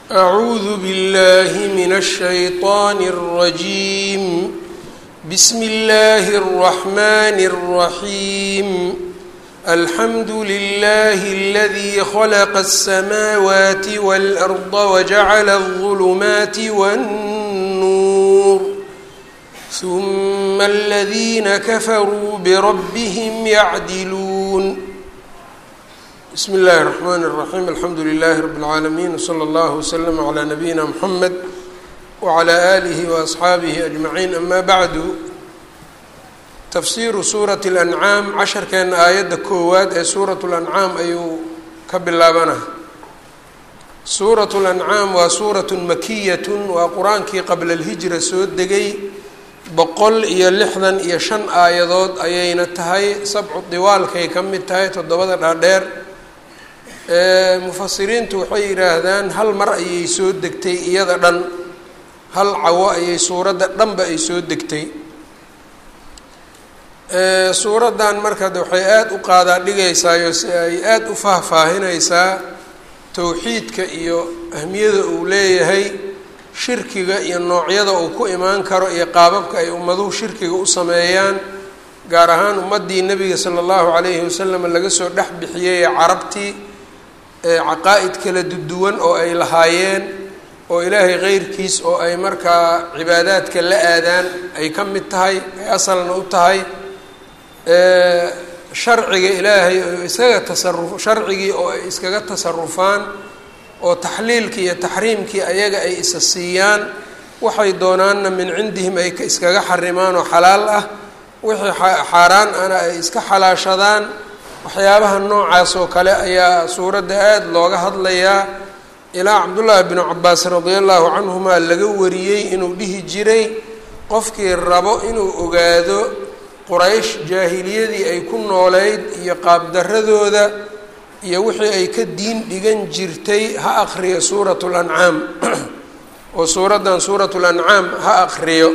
أعوذ بالله من الشيطان الرجيم. بسم الله الرحمن الرحيم. الحمد لله الذي خلق السماوات والأرض وجعل الظلمات والنور ثم الذين كفروا بربهم يعدلون. بسم الله الرحمن الرحيم. الحمد لله رب العالمين وصلى الله وسلم على نبينا محمد وعلى آله وأصحaabihi أجمعين. أما بعد تفسير سورة الأنعام casharkeena aayadda koowaad ee suuraة الأنعام ayuu ka bilaabana. suuraة الأنعام waa suuraة makiyة, waa qur-aankii qabla الهijra soo degay 165 aayadood ayayna tahay. sabcu diwaalkay ka mid tahay, 7 dhaadheer. mufasiriintu waxay yidhaahdaan hal mar ayay soo degtay, iyada dhan hal cawo ayay suuradda dhanba ay soo degtay. suuraddan markaad waxay aada u qaadaa dhigaysaayo si ay aada u faahfaahinaysaa towxiidka iyo ahmiyada uu leeyahay, shirkiga iyo noocyada uu ku imaan karo iyo qaababka ay ummaduhu shirkiga u sameeyaan, gaar ahaan ummaddii nebiga sala allahu calayhi wasalam laga soo dhex bixiyey ee carabtii caqaa'id kala duwan oo ay lahaayeen oo ilaahay keyrkiis oo ay markaa cibaadaadka la aadaan ay ka mid tahay, ay asalna u tahay. sharciga ilaahay oo isaga sharcigii oo ay iskaga tasarufaan oo taxliilkii iyo taxriimkii ayaga ay isa siiyaan, waxay doonaanna min cindihim ay iskaga xarimaan oo xalaal ah, wixii xaaraan ana ay iska xalaashadaan. waxyaabaha noocaas oo kale ayaa suuradda aada looga hadlayaa. ilaa cabdullaahi binu cabaas radia allahu canhuma laga wariyey inuu dhihi jiray, qofkii rabo inuu ogaado quraysh jaahiliyadii ay ku nooleyd iyo qaabdaradooda iyo wixii ay ka diin dhigan jirtay ha akhriyo suuratu lancaam oo suuraddan suuratu lancaam ha akhriyo.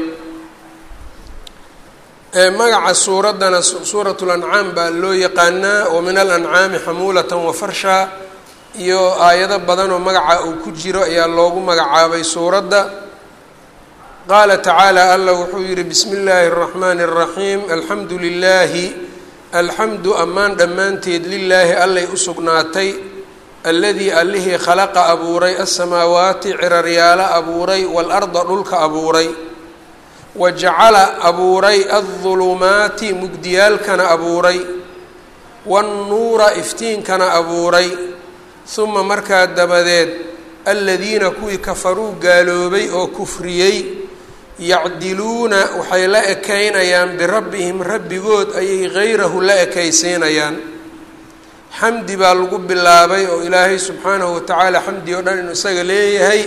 magaca suuraddana suuratu lancaam baa loo yaqaanaa, wa min alancaami xamuulatan wa farshaa, iyo aayado badan oo magaca uu ku jiro ayaa loogu magacaabay suuradda. qaala tacaala, alla wuxuu yihi bismi illaahi الraxmaani الraxiim. alxamdu lilaahi, alxamdu ammaan dhammaanteed lilaahi allay u sugnaatay, alladii allihii khalaqa abuuray asamaawaati ciraryaalo abuuray, waalarda dhulka abuuray, wajacala abuuray aldulumaati mugdiyaalkana abuuray, waannuura iftiinkana abuuray. huma markaa dabadeed aladiina kuwii kafaruu gaaloobay oo kufriyey, yacdiluuna waxay la ekaynayaan birabbihim rabbigood ayay hayrahu la ekaysiinayaan. xamdi baa lagu bilaabay oo ilaahay subxaanahu watacaala xamdi oo dhan inuu isaga leeyahay.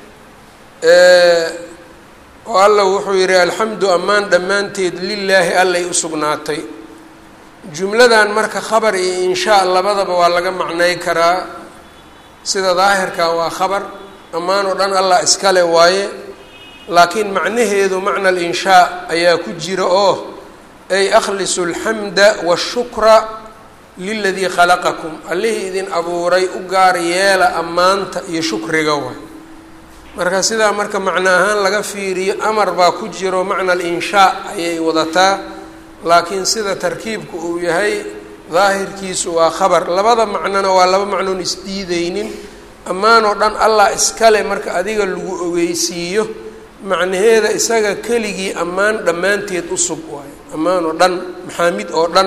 oo alla wuxuu yihi alxamdu ammaan dhammaanteed lilaahi allay u sugnaatay. jumladan marka khabar iyo inshaa labadaba waa laga macnay karaa. sida daahirka waa khabar, ammaan oo dhan allah iskale waaye, laakiin macnaheedu macna alinshaa ayaa ku jira oo ay akhlisu alxamda waashukra liladii khalaqakum, allihii idin abuuray u gaar yeela ammaanta iyo shukriga waay. marka sidaa marka macno ahaan laga fiiriyo amar baa ku jiro, macna alinshaa ayay wadataa, laakiin sida tarkiibku uu yahay daahirkiisu waa khabar. labada macnona waa laba macnoon isdiideynin. ammaan oo dhan allah iskale marka adiga lagu ogeysiiyo, macnaheeda isaga keligii ammaan dhammaanteed u sug waayo. ammaan oo dhan, maxaamid oo dhan,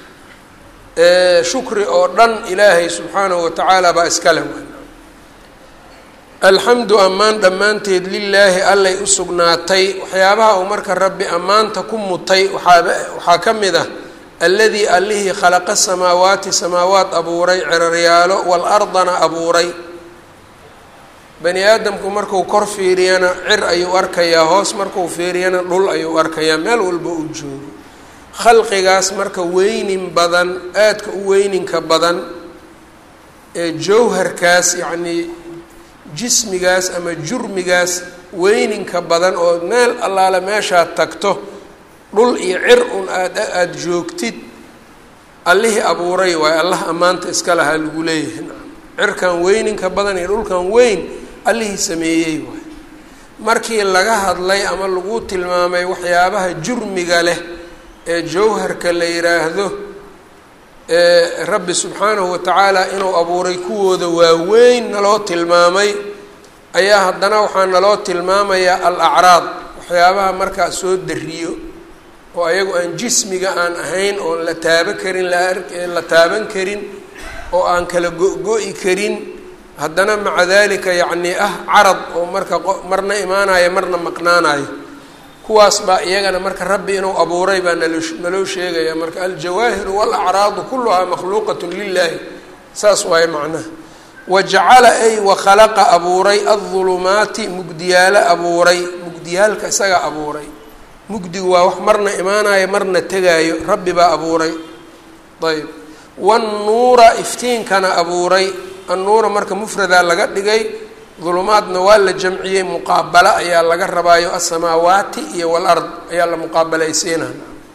shukri oo dhan ilaahay subxaanahu watacaala baa iskale waay. alxamdu ammaan dhammaanteed lilaahi allay u sugnaatay. waxyaabaha uu marka rabbi ammaanta ku mutay waxaa ka mid ah alladii allihii khalaqa samaawaati samaawaat abuuray, ciraryaalo, waalardana abuuray. bani aadamku marku kor fiiriyana cir ayuu arkayaa, hoos markuu fiiriyana dhul ayuu arkayaa, meel walba uu joogo. khalqigaas marka weynin badan, aadka u weyninka badan ee jawharkaas yacnii jismigaas ama jurmigaas weyninka badan oo meel allaale meeshaad tagto dhul iyo cir un aada joogtid, allihii abuuray waayo. allah ammaanta iska lahaa lagu leeyahay. cirkan weyninka badan iyo dhulkan weyn allihii sameeyey waay. markii laga hadlay ama lagu tilmaamay waxyaabaha jurmiga leh ee jawharka la yiraahdo rabbi subxaanahu watacaala inuu abuuray kuwooda waaweyn naloo tilmaamay ayaa haddana waxaa naloo tilmaamayaa al-acraad waxyaabaha markaa soo dariyo oo ayagu aan jismiga aan ahayn oon la taaban karin la taaban karin oo aan kala go-go-i karin haddana maca dalika yacnii carad oo marka marna imaanayo marna maqnaanayo kuwaas baa iyagana marka rabbi inuu abuuray baa naloo sheegaya marka aljawaahiru waalacraadu kulluhaa makhluuqatun lilaahi saas waaye macnaha wajacala ay wakhalaqa abuuray aldulumaati mugdiyaalo abuuray mugdiyaalka isaga abuuray mugdigu waa wax marna imaanayo marna tegaayo rabbi baa abuuray ayb wannuura iftiinkana abuuray annuura marka mufradaa laga dhigay dulumaadna waa la jamciyey muqaabalo ayaa laga rabaayo asamaawaati iyo walard ayaa la muqaabalaysiinaa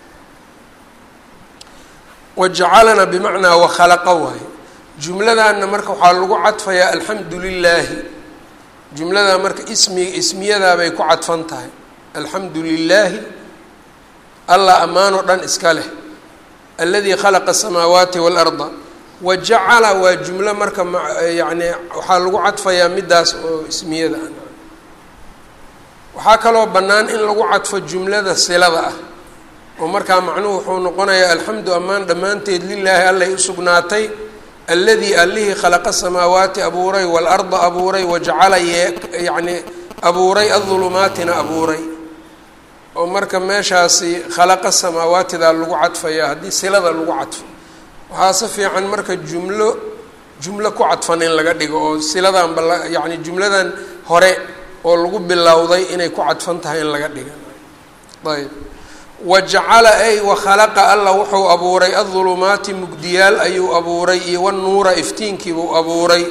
wajacalana bimacnaa wakhalaqa waayo jumladaana marka waxaa lagu cadfayaa alxamdu lilaahi jumladaa marka ismiyadaabay ku cadfan tahay alxamdu lilaahi allah ammaanoo dhan iska leh aladii khalaqa asamaawaati waalarda wajacala waa jumlo marka yani waxaa lagu cadfayaa midaas oo ismiyada ah waxaa kaloo bannaan in lagu cadfo jumlada silada ah oo markaa macnuhu wuxuu noqonayaa alxamdu ammaan dhammaanteed lilaahi allay usugnaatay alladii allihii khalaqa samaawaati abuuray waalarda abuuray wajacala yani abuuray adulumaatina abuuray oo marka meeshaasi khalaqa samaawaatidaa lagu cadfayaa haddii silada lagu cadfo waxaase fiican marka jumlo ku cadfan in laga dhigo oo siladanba yani jumladan hore oo lagu bilowday inay ku cadfan tahay in laga dhiga ayb wajacala ay wakhalaqa alla wuxuu abuuray adulumaati mugdiyaal ayuu abuuray iyo wanuura iftiinkiibuu abuuray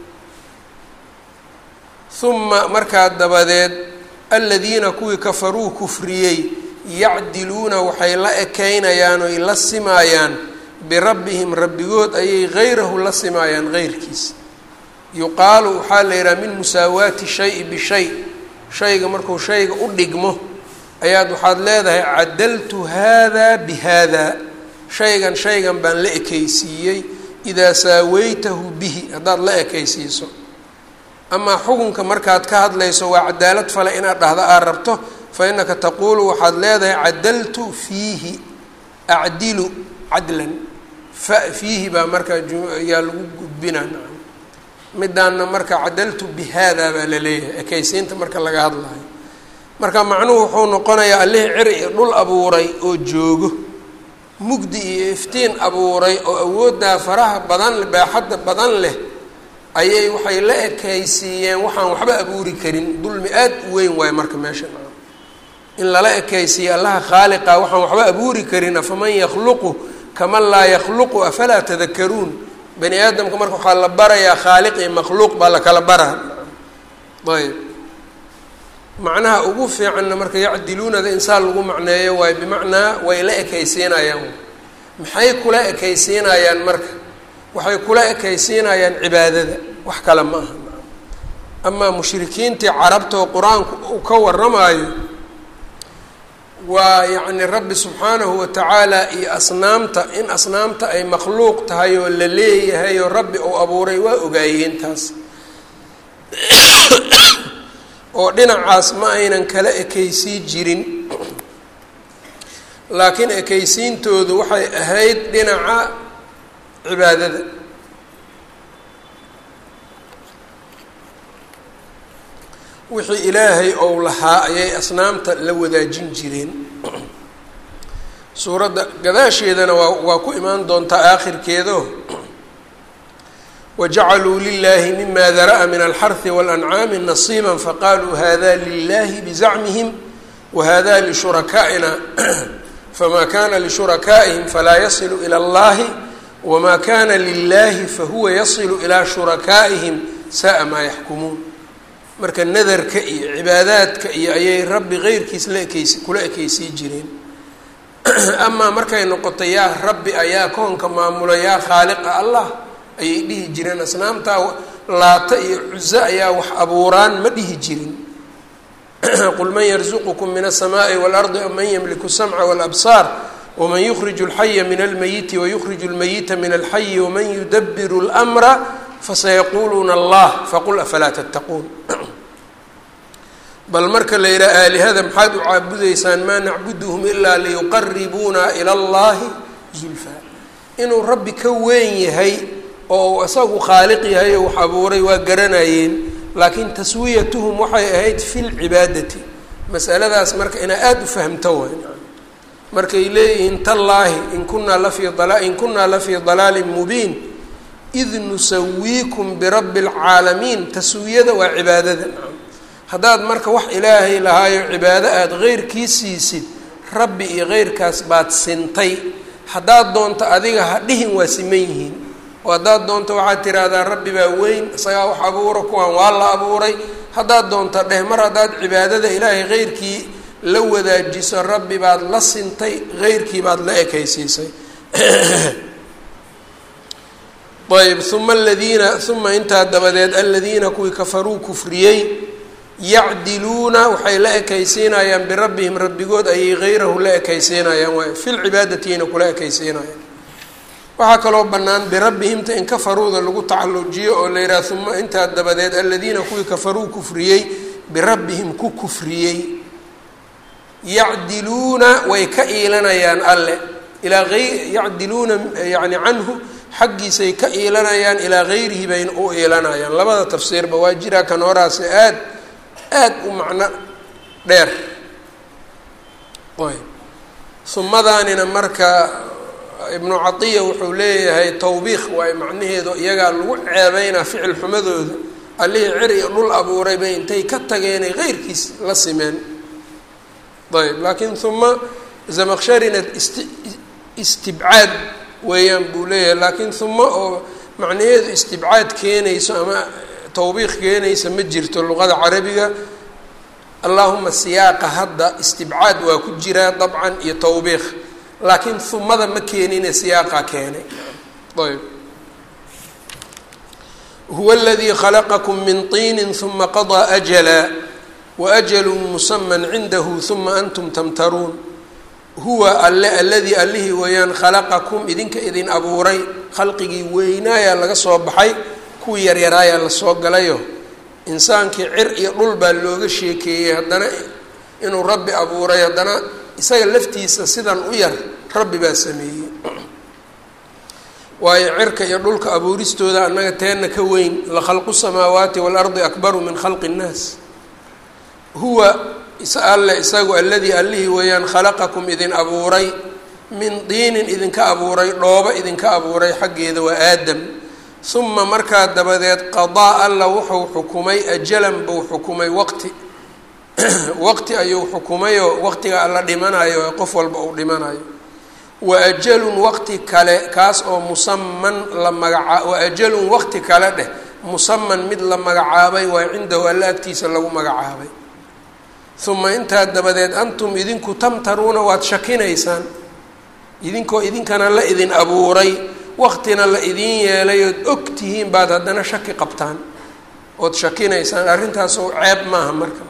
uma markaa dabadeed aladiina kuwii kafaruu kufriyey yacdiluuna waxay la ekeynayaan oy la simaayaan birabbihim rabbigood ayay hayrahu la simaayaan heyrkiisa yuqaalu waxaa la yidhaha min musaawaati shayi bishay shayga markuu shayga u dhigmo ayaad waxaad leedahay cadaltu hada bihada shaygan baan la ekeysiiyey idaa saawaytahu bihi haddaad la ekeysiiso amaa xukunka markaad ka hadlayso waa cadaalad fale inaad dhahda aad rabto fa innaka taquulu waxaad leedahay cadaltu fiihi acdilu cadlan fiihi baa markaa yaa lagu gudbinaa midaana marka cadaltu bihada baa la leeyahay ekeysiinta marka laga hadlayo marka macnuhu wuxuu noqonayaa allihii cir iyo dhul abuuray oo joogo mugdi iyo iftiin abuuray oo awooddaa faraha badan baaxadda badan leh ayay waxay la ekaysiiyeen waxaan waxba abuuri karin dulmi aad u weyn waayo marka meesha in lala ekaysiiye allaha khaaliqa waxaan waxba abuuri karin afaman yakhluqu kaman laa yakhluqu afalaa tadakaruun bani aadamka marka waxaa la barayaa khaaliq iyo makhluuq baa la kala baraa ayb macnaha ugu fiicanna marka yacdiluunada insaan lagu macneeyo waayo bimacnaa way la ekaysiinayaan maxay kula ekaysiinayaan marka waxay kula ekaysiinayaan cibaadada wax kale ma aha amaa mushrikiintii carabta oo qur-aanku uu ka warramaayo waa yacni rabbi subxaanahu watacaala iyo asnaamta in asnaamta ay makhluuq tahay oo la leeyahay oo rabbi uu abuuray waa ogaayeen taas oo dhinacaas ma aynan kala ekaysii jirin laakiin ekaysiintoodu waxay ahayd dhinaca cibaadada wixii ilaahay ou lahaa ayay asnaamta la wadaajin jireen suuradda gadaasheedana waa ku imaan doontaa aakhirkeedo wajacaluu lilahi mima dara'a min alxarhi walancaami nasiiba faqaluu hada lilahi bizacmihim wahada lishurakaaina fama kana lishurakaaihim falaa yasilu ila allahi wma kana lilahi fahuwa yasilu ilaa shurakaa'ihim sa'a maa yaxkumuun marka nadarka iyo cibaadaadka iyo ayay rabbi keyrkiis kula ekeysii jireen amaa markay noqoto yaa rabbi ayaa koonka maamula yaa khaaliqa allah ayay dhihi jireen asnaamtaa laata iyo cuso ayaa wax abuuraan ma dhihi jirin qul man yarzuqukum min الsamaaءi wاlardi am man ymliku الsamca wاlabsaar wman yukriju اlxaya min almayiti wayukriju اlmayita min alxayi waman yudabiru اlأmra fasayaquuluuna allah faqul afalaa tattaquun bal marka la yidhaha aalihada maxaad u caabudaysaan maa nacbuduhum ilaa liyuqaribuuna ila اllahi zulfaa inuu rabbi ka weyn yahay oo isagu khaaliq yahay oo wax abuuray waa garanayeen laakiin taswiyatuhum waxay ahayd fi lcibaadati masaladaas marka inaa aada u fahamto waay markay leeyihiin tallaahi in kunaa lafii dalaalin mubiin id nusawiikum birabbi اlcaalamiin taswiyada waa cibaadada haddaad marka wax ilaahay lahaayo cibaado aada heyrkii siisid rabbi iyo heyrkaas baad sintay haddaad doonto adiga ha dhihin waa siman yihiin oo haddaad doonto waxaad tiraahdaa rabbi baa weyn isagaa wax abuura kuwaan waa la abuuray haddaad doonto dheh mar haddaad cibaadada ilaahay heyrkii la wadaajiso rabbi baad la sintay heyrkii baad la ekaysiisay ayb uma intaa dabadeed aladiina kuwii kafaruu kufriyey yacdiluuna waxay la ekaysiinayaan birabbihim rabbigood ayay hayrahu la ekaysiinayaan waay fi lcibaadatiina kula ekaysiinayaan waxaa kaloo bannaan birabbihimta in kafaruuda lagu tacallujiyo oo la yidhaha uma intaa dabadeed aladiina kuwii kafaruu kufriyey birabbihim ku kufriyey yacdiluuna way ka iilanayaan alle yacdiluuna yani canhu xaggiisay ka iilanayaan ilaa gayrihi bayna u iilanayaan labada tafsiirba waa jiraa kan horaase aad u macno dheer sumadaanina marka ibnu catiya wuxuu leeyahay tawbiikh waay macnaheedu iyagaa lagu ceebeynaa ficil xumadooda allihii cir iyo dhul abuuray bay intay ka tageenay heyrkiis la simeen ayb laakiin uma zamaqsharina istibcaad weeyaan buu leeyahay laakiin uma oo macnaheedu istibcaad keenayso ama tawbiikh keenaysa ma jirto luqada carabiga allahuma siyaaqa hadda istibcaad waa ku jiraa dabcan iyo tawbiikh laakiin humada ma keenine siyaaqa keenay ayb huwa aladii khalaqakum min tiinin uma qadaa ajala waأjlu musaman cindahu uma antum tamtaruun huwa alle aladii allihii weeyaan khalaqakum idinka idin abuuray khalqigii weynaayaa laga soo baxay kuwii yaryaraayaa lasoo galayo insaankii cir iyo dhul baa looga sheekeeyey haddana inuu rabbi abuuray haddana isaga laftiisa sidan u yar rabbi baa sameeyey waayo cirka iyo dhulka abuuristooda annaga teenna ka weyn la khalqu samaawaati waalardi akbaru min khalqi اnnaas huwa alle isagu aladii allihii weeyaan khalaqakum idin abuuray min diinin idinka abuuray dhoobo idinka abuuray xaggeeda waa aadam uma markaa dabadeed qadaa alla wuxuu xukumay ajalan buu xukumay waqti ayuu xukumayoo waqtiga alla dhimanayo qof walba uu dhimanayo wa ajalun waqti kale kaas oo musaman la wa ajalun waqti kale dheh musaman mid la magacaabay waa cindahu alla agtiisa lagu magacaabay uma intaa dabadeed antum idinku tamtaruuna waad shakinaysaan idinkana la idin abuuray waqtina la idin yeelay ood og tihiin baad haddana shaki qabtaan ood shakinaysaan arrintaasoo ceeb maaha marka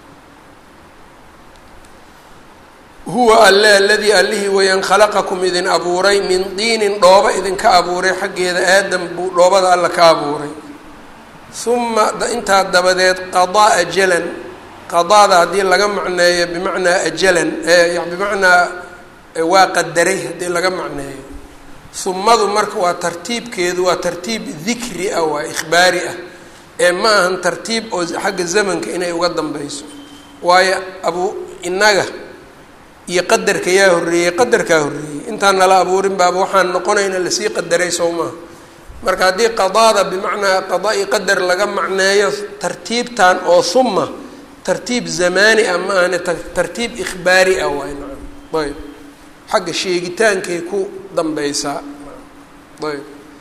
huwa alle aladii allihii weeyaan khalaqakum idin abuuray min diinin dhooba idinka abuuray xaggeeda aadam buu dhoobada alla ka abuuray uma intaa dabadeed qadaa ajalan qadaada haddii laga macneeyo bimacnaa ajalan bimacnaa waa qadaray haddii laga macneeyo humadu marka waa tartiibkeedu waa tartiib dikri ah waa ikhbaari ah ee ma ahan tartiib oo xagga zamanka inay uga dambeyso waayo inaga iyo qadarka yaa horreeyey qadarkaa horreeyey intaan nala abuurin baaba waxaan noqonayna lasii qadaray sow maaha marka haddii qadaada bimacnaa qadaa-i qadar laga macneeyo tartiibtan oo huma tartiib zamaani ah ma ahane tartiib ikhbaari ah waay nacam ayb xagga sheegitaankay ku dambeysaa ayb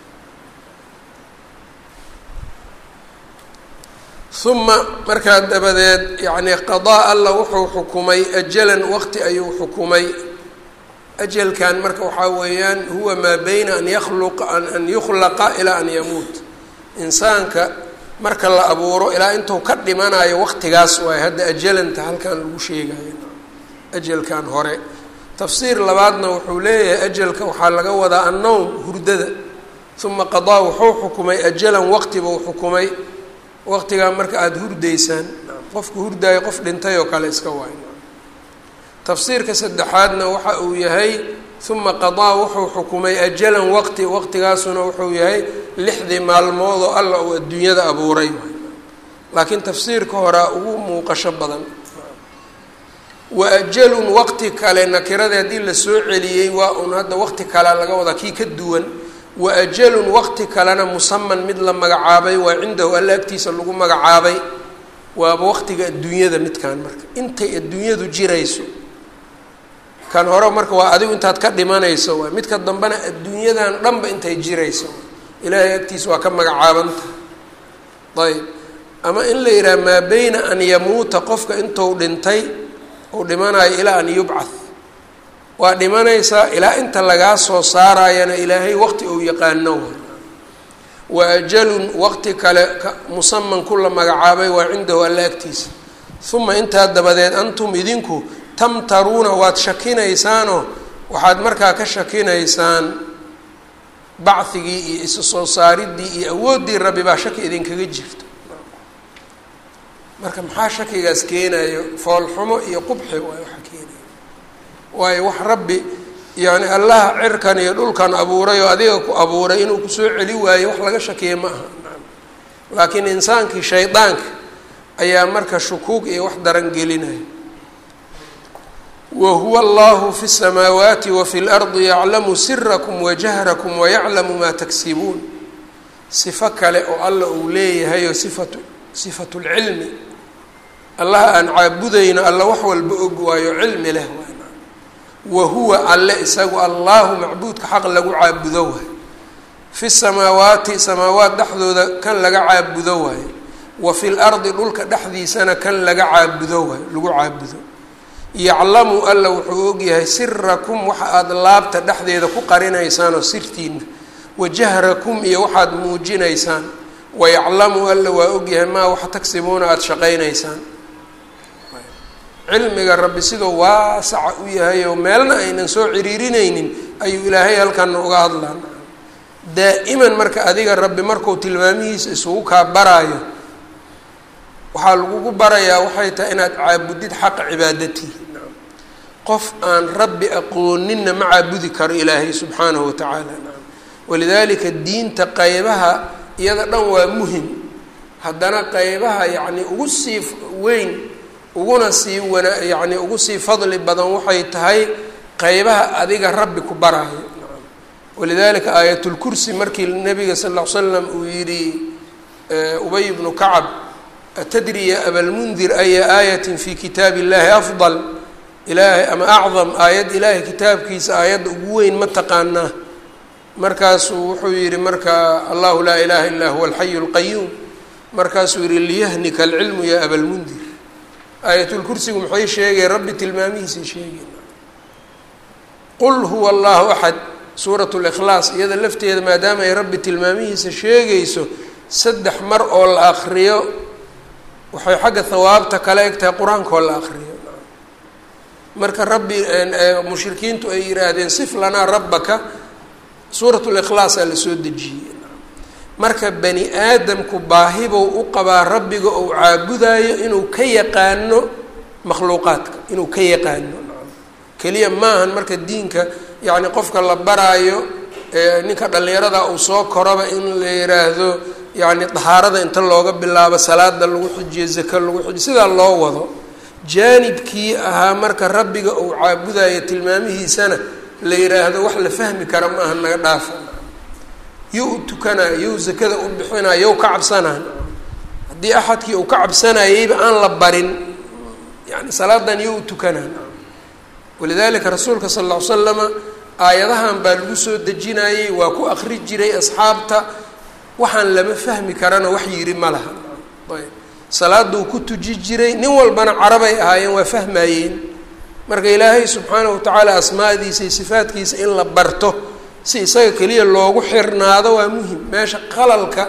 uma markaa dabadeed yacni qadaa alla wuxuu xukumay ajalan waqti ayuu xukumay ajalkan marka waxaa weeyaan huwa maa bayna an yukhlaqa ilaa an yamuut insaanka marka la abuuro ilaa intuu ka dhimanayo waqtigaas waay hadda ajalanta halkan lagu sheegayo ajalkan hore. tafsiir labaadna wuxuu leeyahay ajalka waxaa laga wadaa annowm hurdada, uma qadaa wuxuu xukumay ajalan waqti buu xukumay, waqtigaa marka aada hurdaysaan qofku hurdaayo qof dhintay oo kale iska waay. tafsiirka saddexaadna waxa uu yahay uma qadaa wuxuu xukumay ajalan waqti, waqtigaasuna wuxuu yahay 6 maalmood oo alla uu adduunyada abuuray, laakiin tafsiirka horaa ugu muuqasho badan. wa ajalun waqti kale nakirada haddii la soo celiyey waa un hadda waqti kale laga wadaa kii ka duwan. wa ajalun waqti kalena musaman mid la magacaabay waa cindahu alla agtiisa lagu magacaabay, waaba waqtiga adduunyada midkaan marka intay adduunyadu jirayso. kan hore marka waa adigu intaad ka dhimanayso waay, midka dambena adduunyadan dhanba intay jirayso ilaahay agtiisa waa ka magacaabanta. ayb ama in la yidhaha maa beyna an yamuuta qofka intuu dhintay uu dhimanayo ilaa an yubcath, waa dhimanaysaa ilaa inta lagaa soo saarayana ilaahay waqti uu yaqaano waay. wa ajalun waqti kale musaman ku la magacaabay waa cindahu alla agtiisa. uma intaa dabadeed antum idinku tamtaruuna waad shakinaysaanoo waxaad markaa ka shakinaysaan bacigii iyo isu soo saaridii iyo awooddii rabbi baa shaki idinkaga jirto. marka maxaa shakigaas keenayo? foolxumo iyo qubxi waay waxa keenayo, waayo wax rabbi yani allaha cirkan iyo dhulkan abuuray oo adiga ku abuuray inuu kusoo celi waayo wax laga shakiye ma aha. laakiin insaankii shaydaanka ayaa marka shukuug iyo wax daran gelinaya. wahuwa allahu fi الsamaawaati wafi اlardi yaclamu sirakum wajahrakum wayaclamu maa tagsibuun. sifo kale oo alla uu leeyahay oo sifatu lcilmi, allaha aan caabudayno alla wax walba og waayo cilmi leh waay. wahuwa alle isagu allahu macbuudka xaq lagu caabudo waay, fi samaawaati samaawaat dhexdooda kan laga caabudo waayo, wa fi lardi dhulka dhexdiisana kan laga caabudo waayo lagu caabudo. yaclamu alla wuxuu ogyahay sirakum waxa aada laabta dhexdeeda ku qarinaysaan oo sirtiina, wajahrakum iyo waxaad muujinaysaan, wayaclamu alla waa ogyahay maa waxa tagsibuuna aada shaqaynaysaan. cilmiga rabbi sidoo waasaca u yahay oo meelna aynan soo ciriirinaynin ayuu ilaahay halkana uga hadlaan. daa'iman marka adiga rabbi markuu tilmaamihiisa isugu kaa baraayo waxaa lagugu barayaa waxay tahay inaad caabudid xaqa cibaadatihi. qof aan rabbi aqooninna ma caabudi karo ilaahay subxaanahu watacaala. walidaalika diinta qeybaha iyada dhan waa muhim, haddana qeybaha yacni ugu sii weyn uguna sii yacni ugu sii fadli badan waxay tahay qeybaha adiga rabbi ku baraayo. walidaalika aayatulkursi markii nabiga sal ll ly slam uu yidhi ubay bnu kacab atadri ya abalmundir aya aayatin fi kitaabi illahi afdal, ilaahay ama acdam aayad ilaahay kitaabkiisa aayadda ugu weyn ma taqaanaa? markaasuu wuxuu yihi marka allahu laa ilaha illaa huwa alxayu اlqayuum. markaasuu yihi liyahnika alcilmu ya abalmundir. aayatulkursigu maxay sheegay? rabbi tilmaamihiisay sheegeen. qul huwa allahu axad, suurat likhlaas iyada lafteeda maadaama ay rabbi tilmaamihiisa sheegayso 3 mar oo la akriyo waxay xagga hawaabta kala eg tahay qur-aankoo la akriyo. marka rabbi mushrikiintu ay yihaahdeen sif lanaa rabbaka, suurat likhlaas aa la soo dejiyey. marka bani aadamku baahibou u qabaa rabbiga ou caabudaayo inuu ka yaqaano makhluuqaadka, inuu ka yaqaano. keliya maahan marka diinka yacni qofka la baraayo ninka dhallinyarada uu soo koraba in la yiraahdo yacni dahaarada inta looga bilaabo salaada lagu xijiyo zaka lagu xijiyo sidaa loo wado. jaanibkii ahaa marka rabbiga uu caabudayo tilmaamihiisana la yiraahdo wax la fahmi kara ma aha, naga dhaafa. yow tukanaa, yow zakada u bixinaa, yow ka cabsanaa. haddii axadkii uu ka cabsanayeyba aan la barin yani salaadan yow tukanaa. walidaalika rasuulka sal lla ly slama aayadahan baa lagu soo dejinayey, waa ku akri jiray asxaabta. waxaan lama fahmi karana wax yidhi ma laha. ayb salaaduu ku tuji jiray, nin walbana carabay ahaayeen waa fahmayeen. marka ilaahay subxaanahu watacaala asmaadiisa iyo sifaadkiisa in la barto si isaga keliya loogu xirnaado waa muhim. meesha qalalka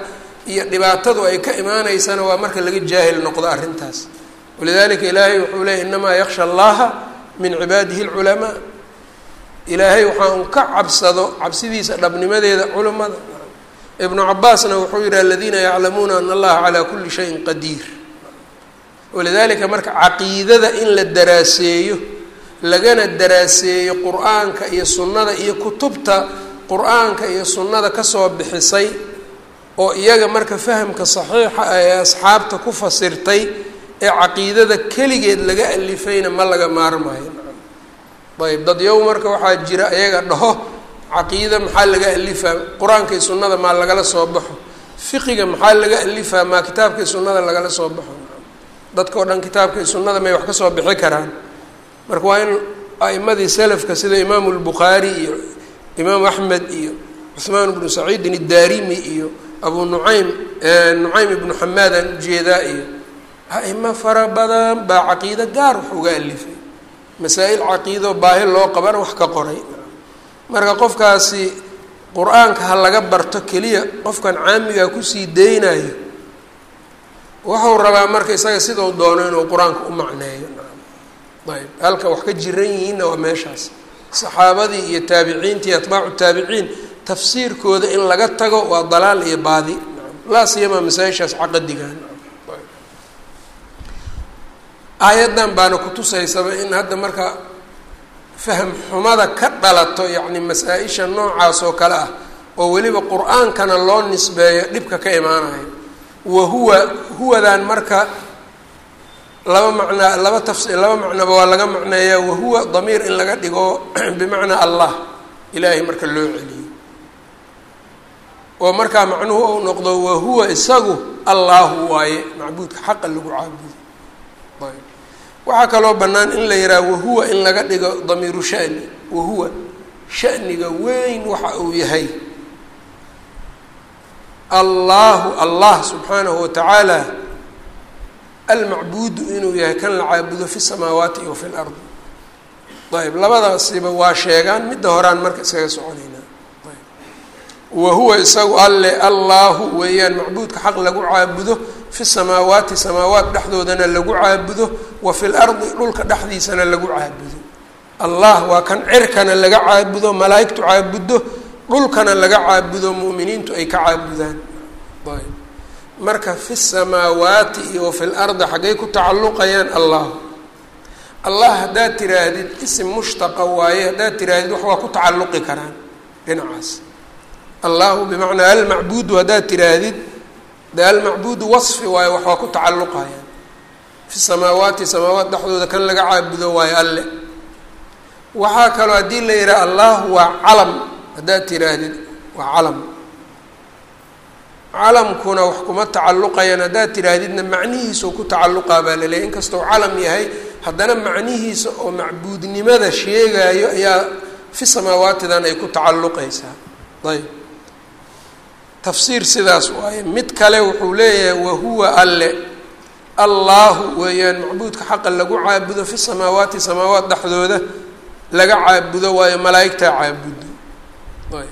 iyo dhibaatadu ay ka imaanaysana waa marka laga jaahil noqdo arrintaas. walidaalika ilaahay wuxuu leeyay inamaa yaksha allaha min cibaadihi alculamaa. ilaahay waxaa un ka cabsado cabsidiisa dhabnimadeeda culimada. ibnu cabaasna wuxuu yihi aladiina yaclamuuna ana allaha calaa kuli shayin qadiir. walidaalika marka caqiidada in la daraaseeyo lagana daraaseeyo qur-aanka iyo sunnada iyo kutubta qur-aanka iyo sunnada kasoo bixisay oo iyaga marka fahamka saxiixa ee asxaabta ku fasirtay ee caqiidada keligeed laga alifayna ma laga maarmaayo. ayb dad yow marka waxaa jira iyaga dhaho caqiida maxaa laga alifaa, qur-aanka iyo sunnada maa lagala soo baxo, fiqiga maxaa laga alifaa maa kitaabka iyo sunnada lagala soo baxo. dadka oo dhan kitaabka iyo sunnada may wax ka soo bixi karaan. marka waa in a'imadii salafka sida imaamu lbukhaari iyo imaamu axmed iyo cuhmaan ibnu saciidin iddaarimi iyo abu nucaym ibnu xamaadaan ujeedaa iyo a'imo fara badan baa caqiido gaar wax uga alifay, masaa-il caqiido baahi loo qabana wax ka qoray. marka qofkaasi qur-aanka ha laga barto keliya qofkan caamigaa kusii daynayo wuxuu rabaa marka isaga sidau doono inuu qur-aanka u macneeyo. ayb halka wax ka jiran yihiinna waa meeshaas. saxaabadii iyo taabiciintii atbaacu taabiciin tafsiirkooda in laga tago waa dalaal iyo baadi, laa siyamaa masaa-ishaas caqadigan. aayaddan baana kutusaysaba in hadda marka faham xumada ka dhalato yacni masaa-isha noocaas oo kale ah oo weliba qur-aankana loo nisbeeyo dhibka ka imaanayo. huwadan marka laba macnoba waa laga macneeyaa. wahuwa damiir in laga dhigo bimacnaa allah, ilaahay marka loo celiyo oo markaa macnuhu ou noqdo wahuwa isagu allahu waaye macbuudka xaqa lagu caabudo. ayb waxaa kaloo bannaan in la yidhaha wahuwa in laga dhigo damiiru shani. wahuwa shaniga weyn waxa uu yahay allahu allah subxaanahu watacaala almacbuudu inuu yahay kan la caabudo fi samaawaati iyo fi lardi. ayb labadaasiba waa sheegaan, midda horaan marka iskaga soconaynaa. wahuwa isagu alle allahu weeyaan macbuudka xaq lagu caabudo fi samaawaati samaawaat dhexdoodana lagu caabudo wa fi lardi dhulka dhexdiisana lagu caabudo. allah waa kan cirkana laga caabudo, malaa'igtu caabudo, dhulkana laga caabudo, mu'miniintu ay ka caabudaan. ayb marka fi samaawaati iyo wa fi lardi xaggay ku tacalluqayaan allah. allah haddaad tiraahdid isim mushtaqa waaye, haddaad tiraahdid wax waa ku tacalluqi karaan dhinacaas. allahu bimacnaa almacbuudu haddaad tiraahdid de almacbuudu wasfi waayo wax waa ku tacalluqayaan. fi samaawaati samaawaat dhexdooda kan laga caabudo waayo alle. waxaa kaloo haddii la yidhaha allah waa calam haddaad tiraahdid waa calam, calamkuna wax kuma tacalluqayaan haddaad tiraahdidna macnihiisao ku tacalluqaa baa la leeyahy. inkastoo calam yahay haddana macnihiisa oo macbuudnimada sheegaayo ayaa fi samaawaatidan ay ku tacalluqaysaa. ayb tafsiir sidaas waaye. mid kale wuxuu leeyahay wahuwa alle allahu weeyaan macbuudka xaqa lagu caabudo fi samaawaati samaawaat dhexdooda laga caabudo waayo malaa'igtaa caabudo. ayb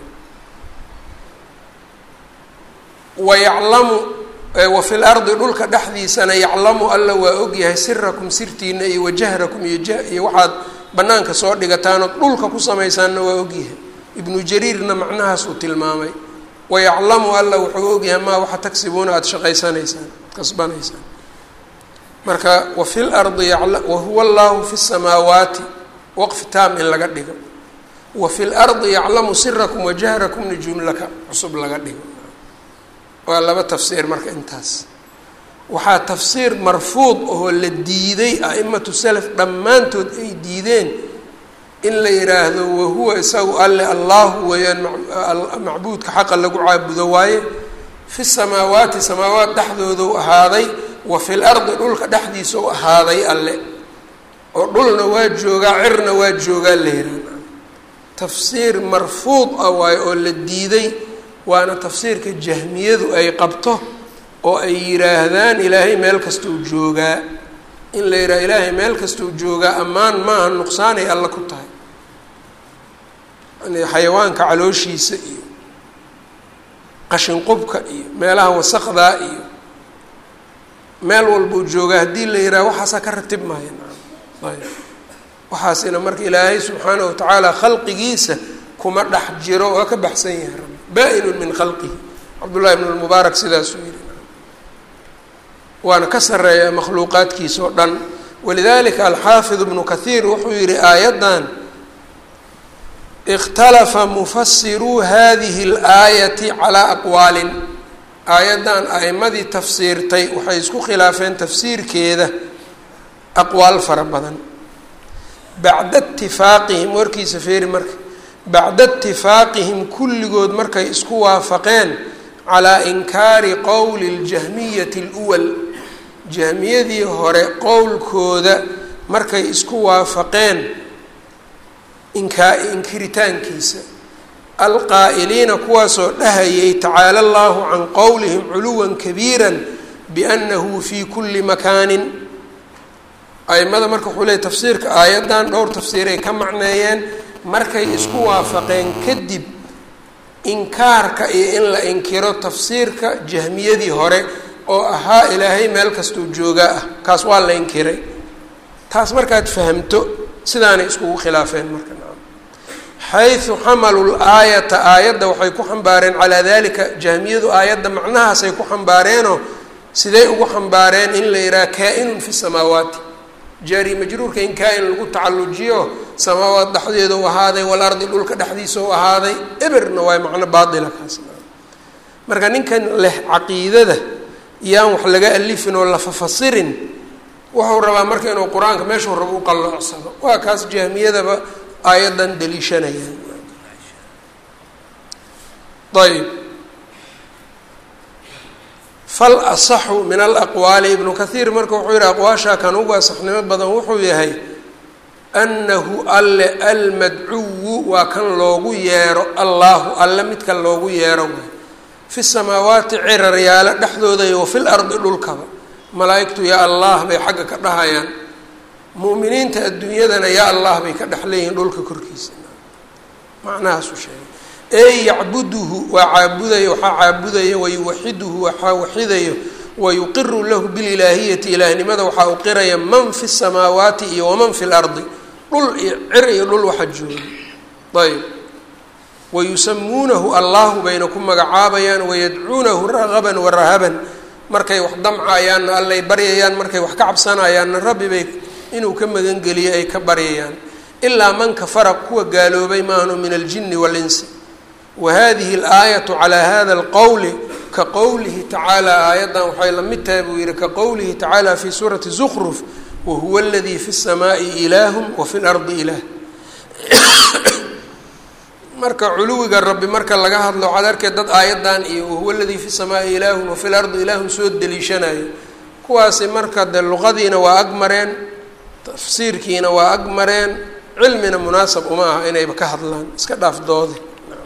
wayaclamu wa fi lardi dhulka dhexdiisana yaclamu alla waa ogyahay sirakum sirtiina iyo wajahrakum iyo waxaad banaanka soo dhigataanoo dhulka ku samaysaanna waa ogyahay. ibnu jariirna macnahaas uu tilmaamay. wayaclamu alla wuxuu ogyahay maa waxa tagsibuuna aada shaqaysanaysaan kasbanaysaan. marka wafi lardi wahuwa allahu fi samaawaati waqfi taam in laga dhigo. wafi lardi yaclamu sirakum wajahrakumna jumlaka cusub laga dhigo. waa laba tafsiir marka intaas. waxaa tafsiir marfuud oo la diiday a'imatu salaf dhammaantood ay diideen in la yidhaahdo wahuwa isagu alle allahu weeyaan macbuudka xaqa lagu caabudo waaye fi samaawaati samaawaat dhexdooda u ahaaday wa fi lardi dhulka dhexdiisa u ahaaday alle oo dhulna waa joogaa cirna waa joogaa la yidhaahda. tafsiir marfuud ah waaye oo la diiday, waana tafsiirka jahmiyadu ay qabto oo ay yidhaahdaan ilaahay meel kastuu joogaa. in la yidhaha ilaahay meel kastuu joogaa ammaan maaha, nuqsaanay alla ku tahay. yani xayawaanka calooshiisa iyo qashin qubka iyo meelaha wasaqdaa iyo meel walbuu jooga haddii la yidhaha waxaasaa ka ratib maayo ayb waxaasina marka ilaahay subxaanahu watacaala khalqigiisa kuma dhex jiro waa ka baxsan yahay rabbi baa-inun min khalqihi cabdullahi ibn lmubaarak sidaasuu yidhi waana ka sareeya makhluuqaadkiisa oo dhan walidalika alxaafid ibnu kathiir wuxuu yihi aayaddan ikhtalafa mufasiruu hadihi اlaayati calaa aqwaalin aayaddan a'imadii tafsiirtay waxay isku khilaafeen tafsiirkeeda aqwaal fara badan bacda itifaaqihim warkiisa feeri marka bacda itifaaqihim kulligood markay isku waafaqeen calaa inkaari qowli اljahmiyati اlwal jahmiyadii hore qowlkooda markay isku waafaqeen inkiritaankiisa alqaa'iliina kuwaasoo dhahayay tacaala allahu can qowlihim culuwan kabiira biannahu fii kulli makaanin aimada marka wuxuu leeyay tafsiirka aayaddan dhowr tafsiiray ka macneeyeen markay isku waafaqeen kadib inkaarka iyo in la inkiro tafsiirka jahmiyadii hore oo ahaa ilaahay meel kastuu joogaa ah kaas waa la inkiray taas markaad fahamto sidaanay iskugu khilaafeen marka xayثu xamaluu laayata aayadda waxay ku xambaareen calaa dalika jahmiyadu aayadda macnahaasay ku xambaareenoo siday ugu xambaareen in la yidhaha kaa-inun fi samaawaati jaari majruurka in kaa-in lagu tacallujiyo samaawaat dhexdeeda u ahaaday walardi dhulka dhexdiisa u ahaaday eberna waay macno baatila kaas marka ninkan leh caqiidada yaan wax laga alifin oo la fafasirin wuxuu rabaa marka inuu qur-aanka meeshuu rabo u qalloocsado waa kaas jahmiyadaba aayaddan daliishanayaan ayb fal asaxu min alaqwaali ibnu kathiir marka wuxuu yihi aqwaashaa kan ugu asaxnimo badan wuxuu yahay annahu alle almadcuwu waa kan loogu yeero allaahu alle midkan loogu yeero waay fi samaawaati ciraryaalo dhexdooda iyo wafi lardi dhulkaba malaa'igtu yaa allah bay xagga ka dhahayaan mu'miniinta adduunyadana yaa allah bay ka dhex leeyihiin dhulka korkiisa macnahaasuu sheegay ey yacbuduhu waa caabudayo waxaa caabudaya wayuwaxiduhu waxaa waxidayo wayuqiru lahu bililaahiyati ilaahnimada waxaa u qiraya man fi samaawaati iyo waman fi lardi dhul iyo cir iyo dhul waxa jooga ayb wayusamuunahu allahu bayna ku magacaabayaan wayadcuunahu ragaban warahaban markay wax damcayaanna allay baryayaan markay wax ka cabsanayaanna rabbi bay inuu ka magangeliyo ay ka baryayaan ilaa man kafara kuwa gaaloobay maahno min aljini walinsi wahadihi alaayatu calaa hada alqowli ka qowlihi tacaala aayaddan waxay la mid tahay buu yihi ka qowlihi tacaala fi suurati zukruf wahuwa aladii fi الsamaai ilaahum wafi lardi ilaah marka culuwiga rabbi marka laga hadlo waxaad arkay dad aayaddan iyo wahuwa aladii fi الsamaai ilaahum wafi lardi ilaahum soo deliishanayo kuwaasi marka dee luqadiina waa ag mareen tafsiirkiina waa ag mareen cilmina munaasab uma aha inayba ka hadlaan iska dhaaf doodi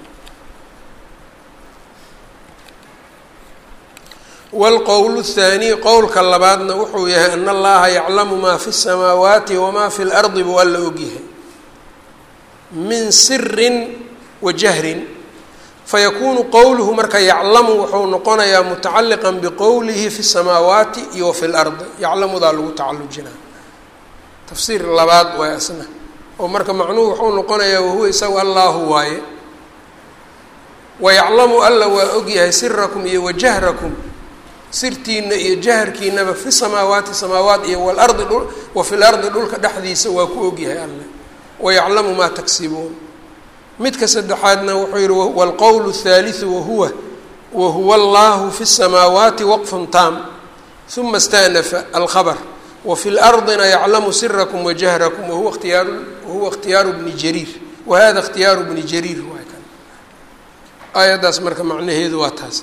wاlqowl الthaaniي qowlka labaadna wuxuu yahay ana allaha yaclamu maa fi الsamaawaati wamaa fi اlardi buu alla ogyahay min sirin wa jahrin fayakuunu qowluhu marka yaclamu wuxuu noqonayaa mutacaliqa biqowlihi fi الsamaawaati iyo wafi اlardi yaclamudaa lagu tacalujinaa tafsiir labaad waay asna oo marka macnuhu wuxuu noqonayaa wahuwa isagu allahu waaye wayaclamu alla waa ogyahay sirakum iyo wajahrakum sirtiina iyo jaharkiinaba fi samaawaati samaawaat iyo walardi wafi lardi dhulka dhexdiisa waa ku ogyahay alle wayaclamu maa tagsibuun midka saddexaadna wuxuu yihi wاlqowl الثaaliثu wahuwa allahu fi الsamaawaati waqfun taam uma اstanafa alkhabr wafi lardina yaclamu sirakum wajahrakum wahuwa ikhtiyaaru bni jariir wahada ikhtiyaaru bni jariir waa kan aayaddaas marka macnaheedu waa taas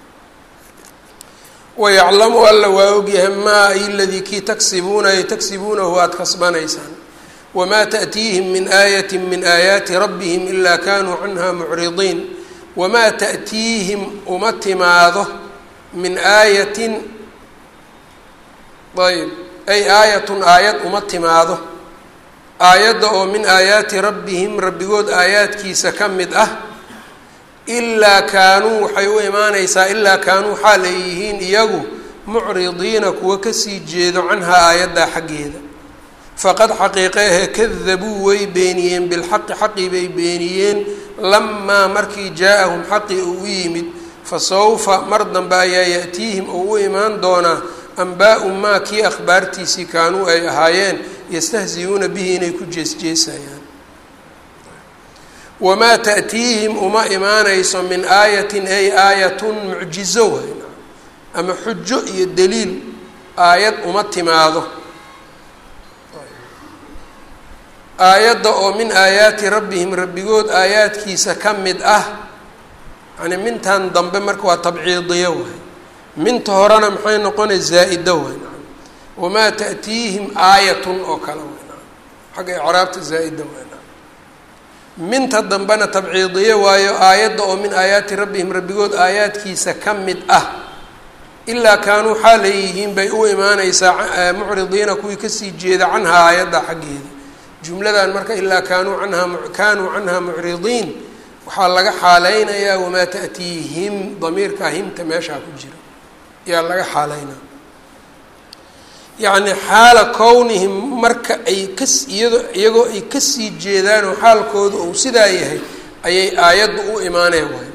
wayaclamu alla waa ogyahay maa iladii kii tagsibuuna ay tagsibuunahu aada kasbanaysaan wamaa taأtiihim min aayati min aayaati rabbihim ilaa kanuu canha mucridiin wamaa taأtiihim uma timaado min aayatin ayb ay aayatun aayad uma timaado aayadda oo min aayaati rabbihim rabbigood aayaadkiisa ka mid ah ilaa kaanuu waxay u imaanaysaa ilaa kaanuu xaal ay yihiin iyagu mucridiina kuwa kasii jeedo canhaa aayaddaa xaggeeda faqad xaqiiqeehe kadabuu way beeniyeen bilxaqi xaqii bay beeniyeen lamaa markii jaa-ahum xaqii uu u yimid fasawfa mar dambe ayaa ya-tiihim oo u imaan doonaa anbaa-u maa kii akhbaartiisii kaanuu ay ahaayeen yastahzi-uuna bihi inay ku jeesjeesayaan wamaa ta'tiihim uma imaanayso min aayatin ay aayatun mucjizo waay ama xujo iyo daliil aayad uma timaado aayadda oo min aayaati rabbihim rabbigood aayaadkiisa ka mid ah yani mintan dambe marka waa tabciidiyo waay minta horena maxay noqonay zaa-ida waay wamaa ta'tiihim aayatun oo kale waay xagga icraabta zaa-ida waay minta dambena tabciidiyo waayo aayadda oo min aayaati rabbihim rabbigood aayaadkiisa ka mid ah ilaa kaanuu xaalay yihiin bay u imaanaysaa mucridiina kuwii kasii jeeda canhaa aayadda xaggeeda jumladan marka ilaa kaanuu canhaa mucridiin waxaa laga xaaleynayaa wamaa ta'tiihim damiirkaa himta meeshaa ku jira ayaa laga xaaleynaa yacni xaala kownihim marka ay iyagoo ay kasii jeedaanoo xaalkooda uu sidaa yahay ayay aayaddu u imaanaya waay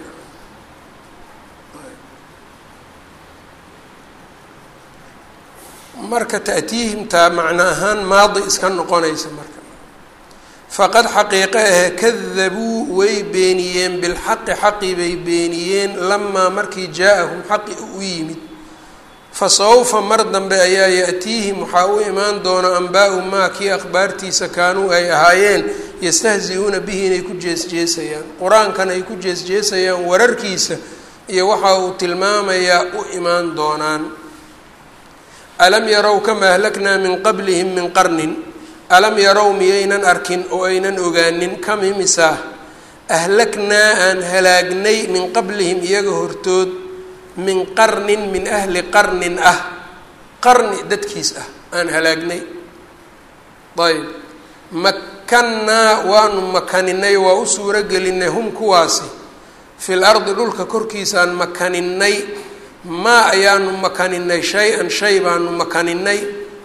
marka ta'tiihimtaa macno ahaan maadi iska noqonaysa marka faqad xaqiiqe ahe kadabuu way beeniyeen bilxaqi xaqii bay beeniyeen lamaa markii jaa-ahum xaqi u yimid fasawfa mar dambe ayaa ya-tiihim waxaa u imaan doona anbaa-u maa kii akhbaartiisa kaanuu ay ahaayeen yastahzi-uuna bihi inay ku jeesjeesayaan qur-aankan ay ku jeesjeesayaan wararkiisa iyo waxa uu tilmaamayaa u imaan doonaan alam yarow kama ahlaknaa min qablihim min qarnin alam yarow miyaynan arkin oo aynan ogaanin kam imisaa ahlaknaa aan halaagnay min qablihim iyaga hortood min qarnin min ahli qarnin ah qarni dadkiis ah aan halaagnay ayb makkannaa waanu makaninay waa u suuro gelinay hum kuwaasi fil ardi dhulka korkiisaan makaninay maa ayaanu makaninay shay-an shay baanu makaninay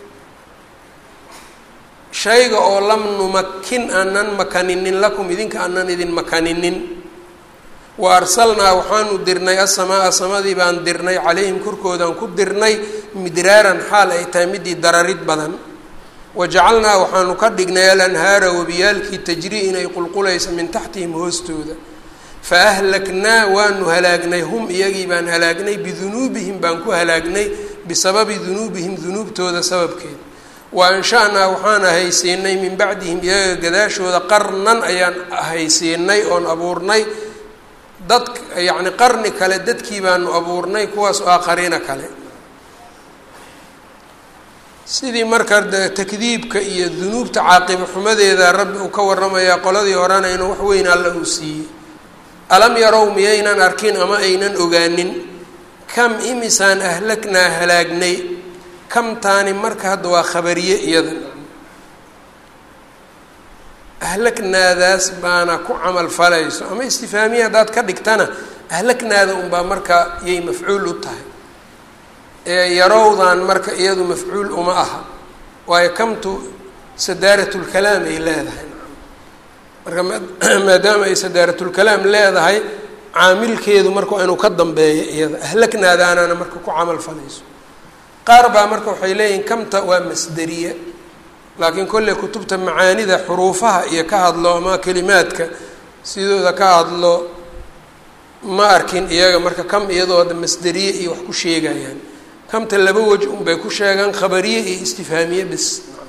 shayga oo lam numakin aanan makaninin lakum idinka aanan idin makaninin wa arsalnaa waxaanu dirnay asamaa samadii baan dirnay calayhim korkoodaan ku dirnay midraaran xaal ay tahay midii dararid badan wajacalnaa waxaanu ka dhignay alanhaara wabiyaalkii tajrii inay qulqulaysa min taxtihim hoostooda fa ahlaknaa waanu halaagnay hum iyagii baan halaagnay bidunuubihim baan ku halaagnay bisababi dunuubihim dunuubtooda sababkeed wa ansha-naa waxaan ahaysiinay min bacdihim iyaga gadaashooda qarnan ayaan ahaysiinay oon abuurnay dad yacni qarni kale dadkii baanu abuurnay kuwaas aakhariina kale sidii marka takdiibka iyo dunuubta caaqiba xumadeeda rabbi uu ka waramayaa qoladii horena inuu wax weyn alla uu siiyey alam yarow miyaynan arkin ama aynan ogaanin kam imisaan ahlaknaa halaagnay kamtaani marka hadda waa khabariye iyada ahlaknaadaas baana ku camal falayso ama istifaamiya haddaad ka dhigtana ahlaknaada unbaa marka yay mafcuul u tahay ee yarowdan marka iyadu mafcuul uma aha waayo kamtu sadaaratulkalaam ay leedahay marka maadaama ay sadaaratulkalaam leedahay caamilkeedu marka waa inuu ka dambeeyo iyada ahlaknaadaanana marka ku camal falayso qaar baa marka waxay leeyihin kamta waa masderiye laakiin kolley kutubta macaanida xuruufaha iyo ka hadlo ama kelimaadka sidooda ka hadlo ma arkin iyaga marka kam iyadoo hadda masderiye iyo wax ku sheegayaan kamta laba wej unbay ku sheegaan khabariye iyo istifhaamiye bis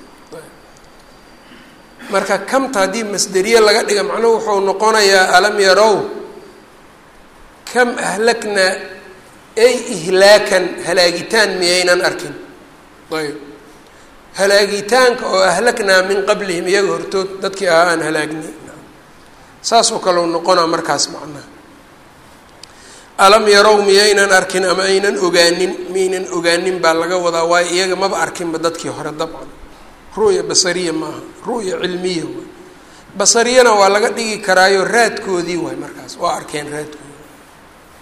marka kamta haddii masderiye laga dhiga macnuhu wuxuu noqonayaa alam yarow kam ahlaknaa ay ihlaakan halaagitaan miyaynan arkin ayb halaagitaanka oo ahlaknaa min qablihim iyaga hortood dadkii ahaa aan halaagnay saasoo kaleu noqonaa markaas macnaha alam yarow miyaynan arkin ama aynan ogaanin miyaynan ogaanin baa laga wadaa waayo iyaga maba arkinba dadkii hore dabcan ru'ya basariya maaha ru'ya cilmiya waay basariyana waa laga dhigi karaayo raadkoodii waay markaas waa arkeen raadkoodi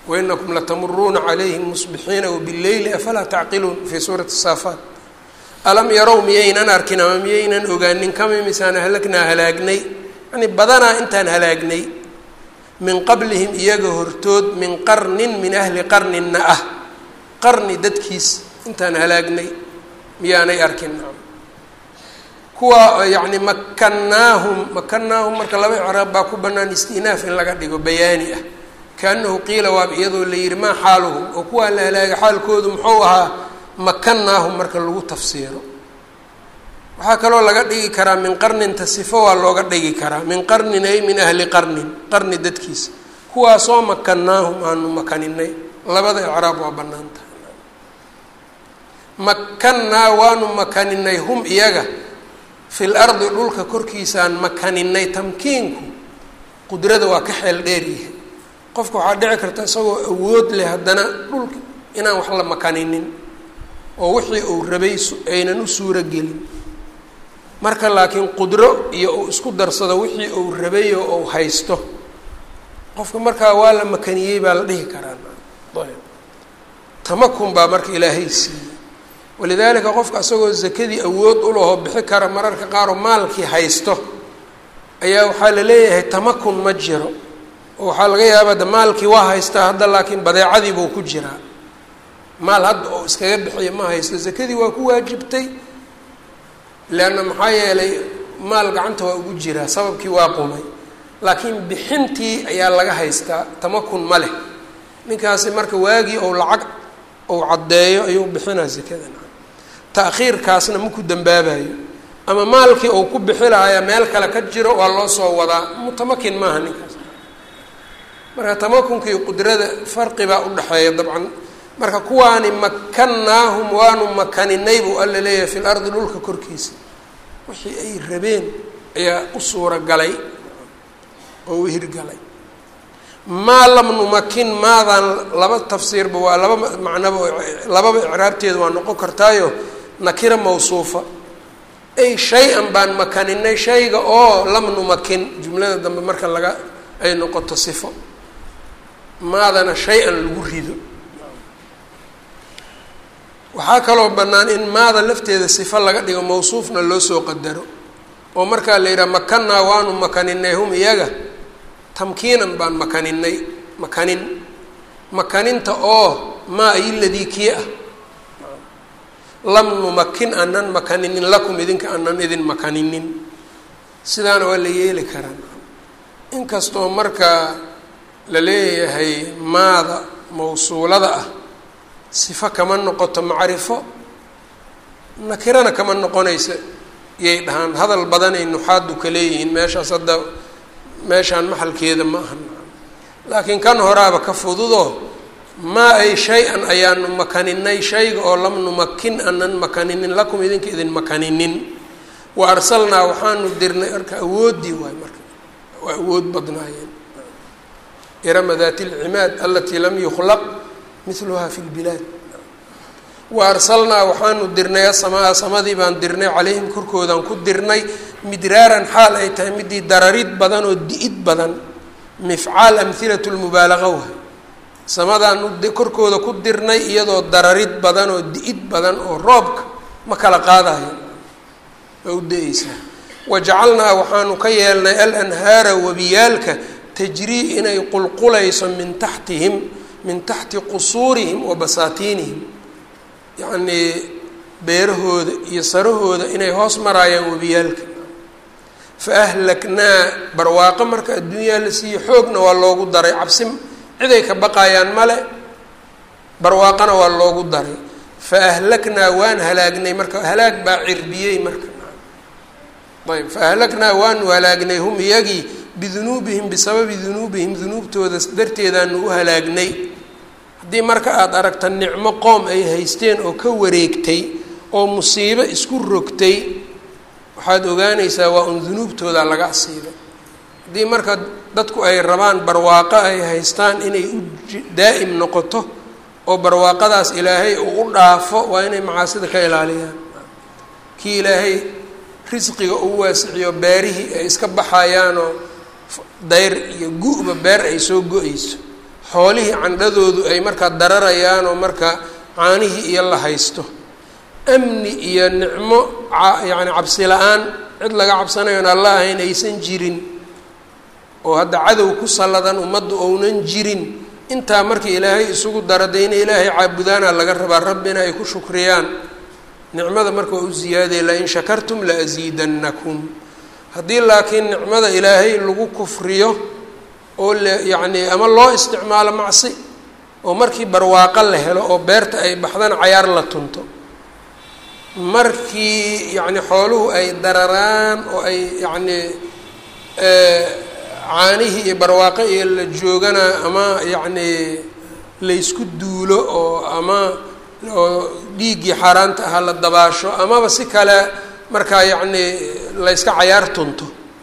wainakum latamuruuna calayhim musbixiina wabileyli afalaa tacqiluun fii suurati saafaat alam yarow miyaynan arkin ama miyaynan ogaanin kama misaan ahlagnaa halaagnay yani badanaa intaan halaagnay min qablihim iyaga hortood min qarnin min ahli qarninna ah qarni dadkiis intaan halaagnay miyaanay arkin kuwa yani makannaahum marka laba icraab baa ku bannaan istinaaf in laga dhigo bayaani ah kaanahu qiila waaba iyadoo la yihi maa xaaluhum oo kuwaa la halaaga xaalkoodu muxuu ahaa makannaahum marka lagu tafsiiro waxaa kaloo laga dhigi karaa min qarninta sifo waa looga dhigi karaa min qarnin ay min ahli qarnin qarni dadkiisa kuwaasoo makannaahum aanu makaninay labada icraab waa bannaan tahay makannaa waanu makaninay hum iyaga fil ardi dhulka korkiisaan makaninay tamkiinku qudrada waa ka xeel dheeryahay qofka waxaa dhici karta isagoo awood leh haddana dhulka inaan wax la makaninin oo wixii uu rabay aynan u suuro gelin marka laakiin qudro iyo uu isku darsado wixii uu rabay oo uu haysto qofka markaa waa la makaniyey baa la dhihi karaa ayb tamakun baa marka ilaahay siiyey walidaalika qofka isagoo zakadii awood u lahoo bixi kara mararka qaar oo maalkii haysto ayaa waxaa la leeyahay tamakun ma jiro oo waxaa laga yaabaa de maalkii waa haystaa hadda laakiin badeecadii buu ku jiraa maal hadda oo iskaga bixiya ma haysto zakadii waa ku waajibtay leanna maxaa yeelay maal gacanta waa ugu jiraa sababkii waa qumay laakiin bixintii ayaa laga haystaa tamakun ma leh ninkaasi marka waagii ou lacag ou caddeeyo ayuu bixinaa zakada ta'khiirkaasna maku dambaabayo ama maalkii uu ku bixi lahayaa meel kale ka jiro waa loo soo wadaa mutamakin maaha ninkaas marka tamakunka iyo qudrada farqi baa udhexeeya dabcan marka kuwaani makannaahum waanu makaninay buu alla leeyahay fil ardi dhulka korkiisa wixii ay rabeen ayaa u suura galay oo u hirgalay maa lam numakin maadan laba tafsiirba waa laba macnaba lababa icraabteeda waa noqon kartaayo nakira mawsuufa ay shay-an baan makaninay shayga oo lam numakin jumlada dambe marka laga ay noqoto sifo maadana shay-an lagu rido waxaa kaloo bannaan in maada lafteeda sifo laga dhigo mawsuufna loo soo qadaro oo markaa la yidhaha makannaa waanu makaninay hum iyaga tamkiinan baan makaninay makaninta oo maa ay ladii kii ah lam numakin anan makaninin lakum idinka anan idin makaninin sidaana waa la yeeli karaa inkastoo markaa la leeyahay maada mawsuulada ah sifo kama noqoto macrifo nakirana kama noqonaysa yay dhahaan hadal badanay nuxaadu ka leeyihiin meeshaas hadda meeshaan maxalkeeda ma ahan laakiin kan horaaba ka fududo maa ay shay-an ayaanu makaninay shayga oo lam numakin anan makaninin lakum idinka idin makaninin wa arsalnaa waxaanu dirnay marka awooddii waay marka waa awood badnaayeen irama daati lcimaad alatii lam yukhlaq miluhaa fi lbilaad wa arsalnaa waxaanu dirnay asamaa samadii baan dirnay calayhim korkoodaan ku dirnay midraaran xaal ay tahay midii dararid badan oo di-id badan mifcaal amhilatu lmubaalaqa waay samadaan korkooda ku dirnay iyadoo dararid badan oo di-id badan oo roobka ma kala qaadayo waa u da-eysaa wajacalnaa waxaanu ka yeelnay alanhaara wabiyaalka tajrii inay qulqulayso min taxtihim min taxti qusuurihim wa basaatiinihim yacnii beerahooda iyo sarahooda inay hoos maraayaan webiyaalka fa ahlaknaa barwaaqo marka adduunyaa la siiyo xoogna waa loogu daray cabsi ciday ka baqayaan male barwaaqona waa loogu daray fa ahlaknaa waan halaagnay marka halaag baa cirbiyey marka ayb fa ahlaknaa waanu halaagnay hum iyagii bidunuubihim bisababi dunuubihim dunuubtooda darteedaanu u halaagnay haddii marka aada aragta nicmo qoom ay haysteen oo ka wareegtay oo musiibo isku rogtay waxaad ogaanaysaa waa un dunuubtooda laga asiibay haddii marka dadku ay rabaan barwaaqo ay haystaan inay u daa'im noqoto oo barwaaqadaas ilaahay uu u dhaafo waa inay macaasida ka ilaaliyaan kii ilaahay risqiga uu waasiciyo beerihii ay iska baxayaanoo dayr iyo gu-ba beer ay soo go-ayso xoolihii candhadoodu ay markaa dararayaan oo marka caanihii iyo la haysto amni iyo nicmo yacni cabsi la-aan cid laga cabsanayo on alla ahayn aysan jirin oo hadda cadow ku salladan ummadda ounan jirin intaa marka ilaahay isugu dara dee inay ilaahay caabudaana laga rabaa rabbina ay ku shukriyaan nicmada marka waa u ziyaadaya lain shakartum la asiidannakum haddii laakiin nicmada ilaahay lagu kufriyo oo yacni ama loo isticmaalo macsi oo markii barwaaqo la helo oo beerta ay baxdana cayaar la tunto markii yacni xooluhu ay dararaan oo ay yacni caanihii iyo barwaaqo iyo la joogana ama yacni laysku duulo oo ama oo dhiiggii xaaraanta ahaa la dabaasho amaba si kale markaa yacni layska cayaar tunto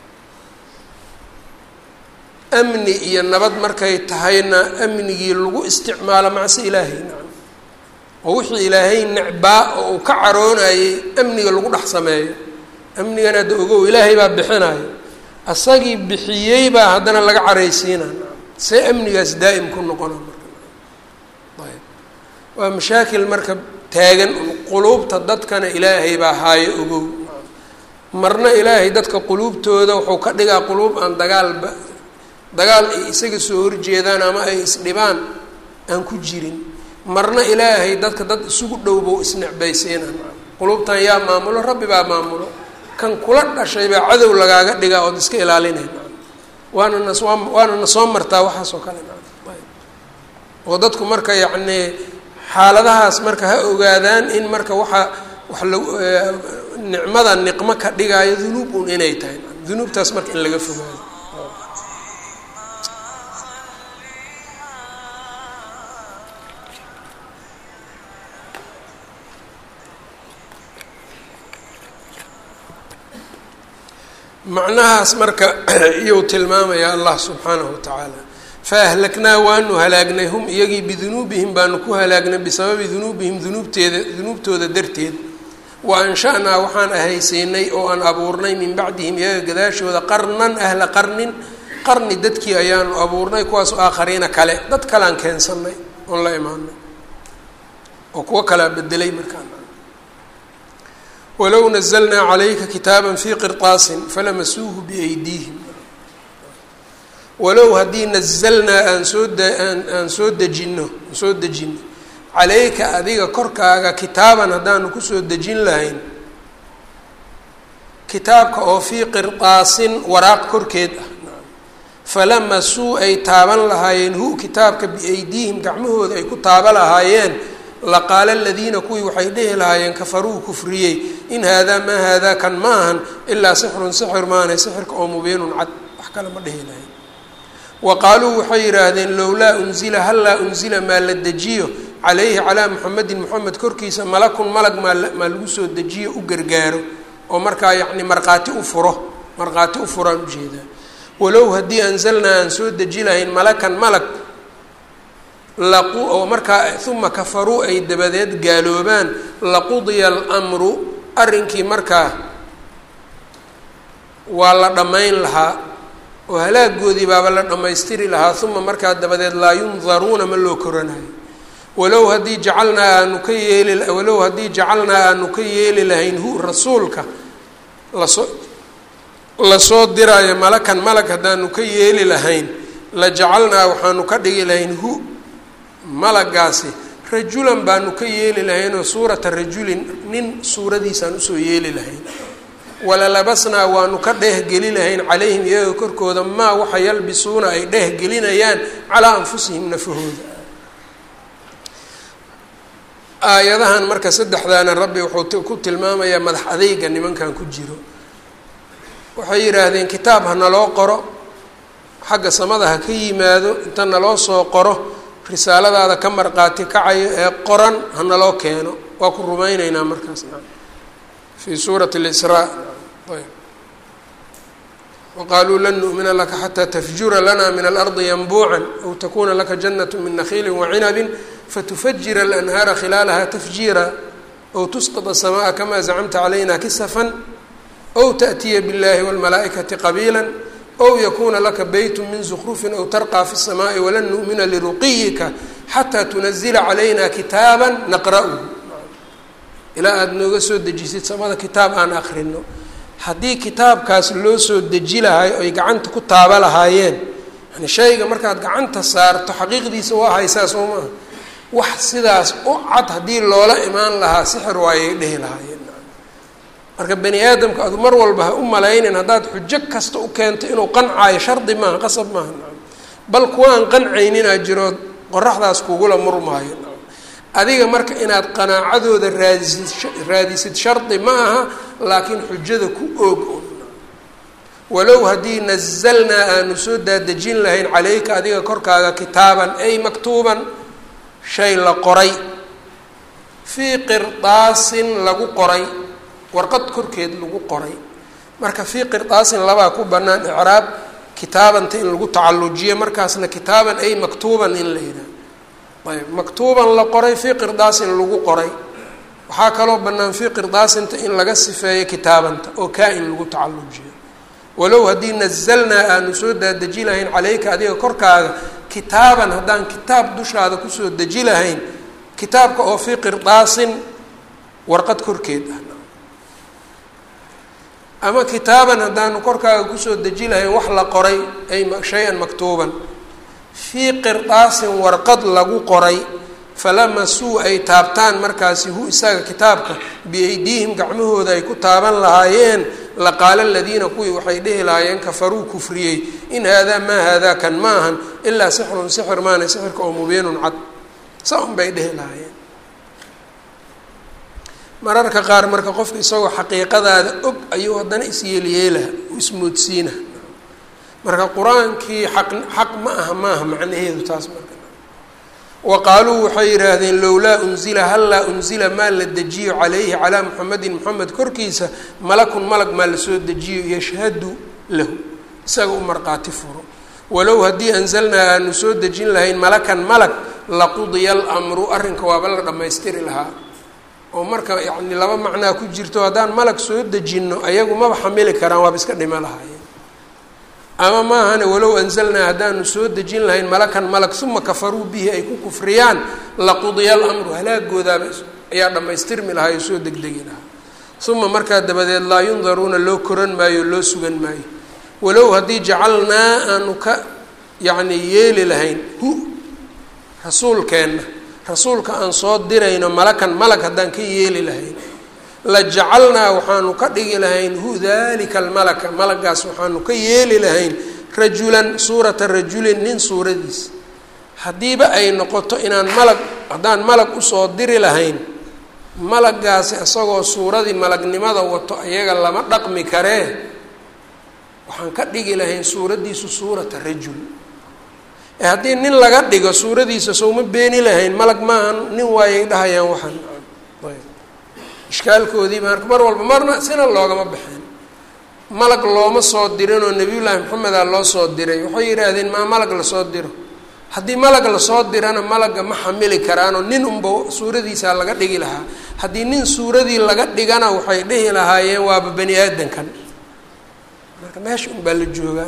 amni iyo nabad markay tahayna amnigii lagu isticmaalo macsi ilaahay nacam oo wixii ilaahay necbaa oo uu ka caroonayay amniga lagu dhex sameeyo amnigana hadda ogow ilaahay baa bixinayo asagii bixiyey baa haddana laga caraysiina see amnigaas daa'im ku noqona marka ayb waa mashaakil marka taagan quluubta dadkana ilaahay baa haayo ogow marna ilaahay dadka quluubtooda wuxuu ka dhigaa quluub aan dagaal ay isaga soo horjeedaan ama ay isdhibaan aan ku jirin marna ilaahay dadka dad isugu dhowbow isnecbaysiina quluubtan yaa maamulo rabbi baa maamulo kan kula dhashay baa cadow lagaaga dhigaa ood iska ilaalinay waana na soo martaa waxaas oo kale oo dadku marka yacnii xaaladahaas marka ha ogaadaan in marka wax nicmada niqmo ka dhigaayo dunuub un inay tahay dunuubtaas marka in laga fogaado macnahaas marka iyuu tilmaamaya allah subxaanahu watacaala faahlaknaa waanu halaagnay hum iyagii bidunuubihim baanu ku halaagnay bisababi dunuubihim dunuubtooda darteed wa ansha-naa waxaan ahaysiinay oo aan abuurnay min bacdihim iyaga gadaashooda qarnan ahla qarni dadkii ayaanu abuurnay kuwaasoo aakhariina kale dad kalean keensanay oon la imaanay oo kuwo kalea bedelay markaan walow nazalnaa calayka kitaaba fii qirطaasin falamasuuhu biaydiihim walow haddii nazalnaa aan soo dejino calayka adiga korkaaga kitaaban haddaanu kusoo dejin lahayn kitaabka oo fii qirطaasin waraaq korkeed ah falamasuu ay taaban lahaayeen hu kitaabka biaydiihim gacmahooda ay ku taaba lahaayeen laqaala aladiina kuwii waxay dhehi lahaayeen kafaruu kufriyey in haadaa maa haadaa kan ma ahan ilaa sixrun sixir maanay sixirka oo mubiinun cad wax kale ma dhehi lahayn wa qaaluu waxay yidhaahdeen lowlaa unzila hallaa unzila maa la dejiyo calayhi calaa muxamedin moxamed korkiisa malakun malag maa lagu soo dejiyo u gargaaro oo markaa yacni markhaati u furaan ujeedaa walow haddii anzalnaa aan soo deji lahayn malakan malag oo markaa uma kafaruu ay dabadeed gaaloobaan laqudiya almru arrinkii markaa waa la dhammayn lahaa oo halaagoodii baaba la dhammaystiri lahaa uma markaa dabadeed laa yundaruuna ma loo koranayo walow haddii jacalnaa aanu ka yeeli lahayn hu rasuulka lasoo diraayo malakan malag haddaanu ka yeeli lahayn la jacalnaa waxaanu ka dhigi lahayn hu malagaasi rajulan baanu ka yeeli lahayn oo suurata rajulin nin suuradiisaan usoo yeeli lahayn walalabasnaa waanu ka dheehgeli lahayn calayhim iyaga korkooda maa waxa yalbisuuna ay dheehgelinayaan calaa anfusihim nafahooda aayadahan marka saddexdaana rabbi wuxuu ku tilmaamayaa madax adeyga nimankan ku jiro waxay yidhaahdeen kitaab ha naloo qoro xagga samada ha ka yimaado inta naloo soo qoro risaaladaada ka marqaati kacayo ee qoran ha naloo keeno waa ku rumayneynaa markaas fii suurati اlisraa waqaaluu lan nu'mina laka xataa tafjura lana min alardi yanbuucan aw takuna laka janat min nakhiili wacinabin fatufajira alanhaara khilaalaha tafjiira aw tusqط الsamaءa kama zacamta calayna kisafan aw taأtiya biاllahi wاlmalaa'ikati qabiila ow yakuuna laka beyt min zukrufin aw tarqaa fi الsamaaءi walan nu'mina liruqiyika xataa tunazila calayna kitaaba naqra'uhu ilaa aada nooga soo dejisid samada kitaab aan akrino haddii kitaabkaas loo soo deji lahay oy gacanta ku taaba lahaayeen yani shayga markaad gacanta saarto xaqiiqdiisa waa haysaa soo maaha wax sidaas u cad haddii loola imaan lahaa sixir waayay dhehi lahaayeen marka bani aadamka adu mar walba ha u malaynin haddaad xujo kasta u keento inuu qancaayo shardi maaha qasab maaha bal kuwaan qancayninaa jiro qoraxdaas kugula murmaayo adiga marka inaad qanaacadooda raadisid shardi ma aha laakiin xujada ku oog walow haddii nazalnaa aanu soo daadejin lahayn calayka adiga korkaaga kitaaban ay maktuuban shay la qoray fii qirdaasin lagu qoray warqad korkeed lagu qoray marka fii qirdaasin labaa ku bannaan icraab kitaabanta in lagu tacallujiyo markaasna kitaaban ay maktuuban in la yidhaha ayb maktuuban la qoray fii qirdaasin lagu qoray waxaa kaloo bannaan fii qirdaasinta in laga sifeeyo kitaabanta oo kaa-in lagu tacallujiyo walow haddii nazalnaa aanu soo daadeji lahayn calayka adiga korkaaga kitaaban haddaan kitaab dushaada kusoo deji lahayn kitaabka oo fii qirdaasin warqad korkeed ah ama kitaaban haddaanu korkaaga kusoo deji lahayn wax la qoray ay shay-an maktuuban fii qirdaasin warqad lagu qoray falamasuu ay taabtaan markaasi hu isaga kitaabka biaydiihim gacmahooda ay ku taaban lahaayeen laqaala aladiina kuwii waxay dhehi lahaayeen kafaruu kufriyey in haadaa maa haadaa kan ma ahan ilaa sixrun sixir maana sixirka oo mubiinun cad sa un bay dhehi lahaayeen mararka qaar marka qofka isagoo xaqiiqadaada og ayuu haddana isyeelyeelaha u ismoodsiina marka qur-aankii xaq ma aha maaha macnaheedu taas marka wa qaaluu waxay yidhaahdeen lowlaa unzila hallaa unzila maa la dejiyo calayhi calaa muxamedin moxamed korkiisa malakun malag maa lasoo dejiyo yashhadu lahu isaga u marqaati furo walow haddii anzalnaa aanu soo dejin lahayn malakan malag laqudiya alamru arrinka waaba la dhammaystiri lahaa oo marka yacni laba macnaa ku jirto haddaan malag soo dejinno ayagu maba xamili karaan waaba iska dhimo lahaayeen ama maahane walow anzalnaa haddaanu soo dejin lahayn malakan malag uma kafaruu bihi ay ku kufriyaan laqudiya alamru halaagoodaaba ayaa dhammaystirmi lahaa oo soo degdegi lahaa uma markaa dabadeed laa yundaruuna loo koran maayo loo sugan maayo walow haddii jacalnaa aanu ka yacni yeeli lahayn hu rasuulkeenna rasuulka aan soo dirayno malakan malag haddaan ka yeeli lahayn la jacalnaa waxaanu ka dhigi lahayn hu dalika almalaka malagaas waxaanu ka yeeli lahayn rajulan suurata rajulin nin suuradiis haddiiba ay noqoto inaan malag haddaan malag usoo diri lahayn malagaasi isagoo suuradii malagnimada wato iyaga lama dhaqmi karee waxaan ka dhigi lahayn suuraddiisu suurata rajul haddii nin laga dhigo suuradiisa sowma beeni lahayn malag maahan nin waayay dhahayaan waxaan ishkaalkoodii marka mar walba marna sina loogama baxeen malag looma soo dirinoo nebiyullaahi maxamedaa loo soo diray waxay yidhaahdeen maa malag lasoo diro haddii malag lasoo dirana malagga ma xamili karaanoo nin unba suuradiisaa laga dhigi lahaa haddii nin suuradii laga dhigana waxay dhihi lahaayeen waaba bani aadankan marka meesha unbaa la joogaan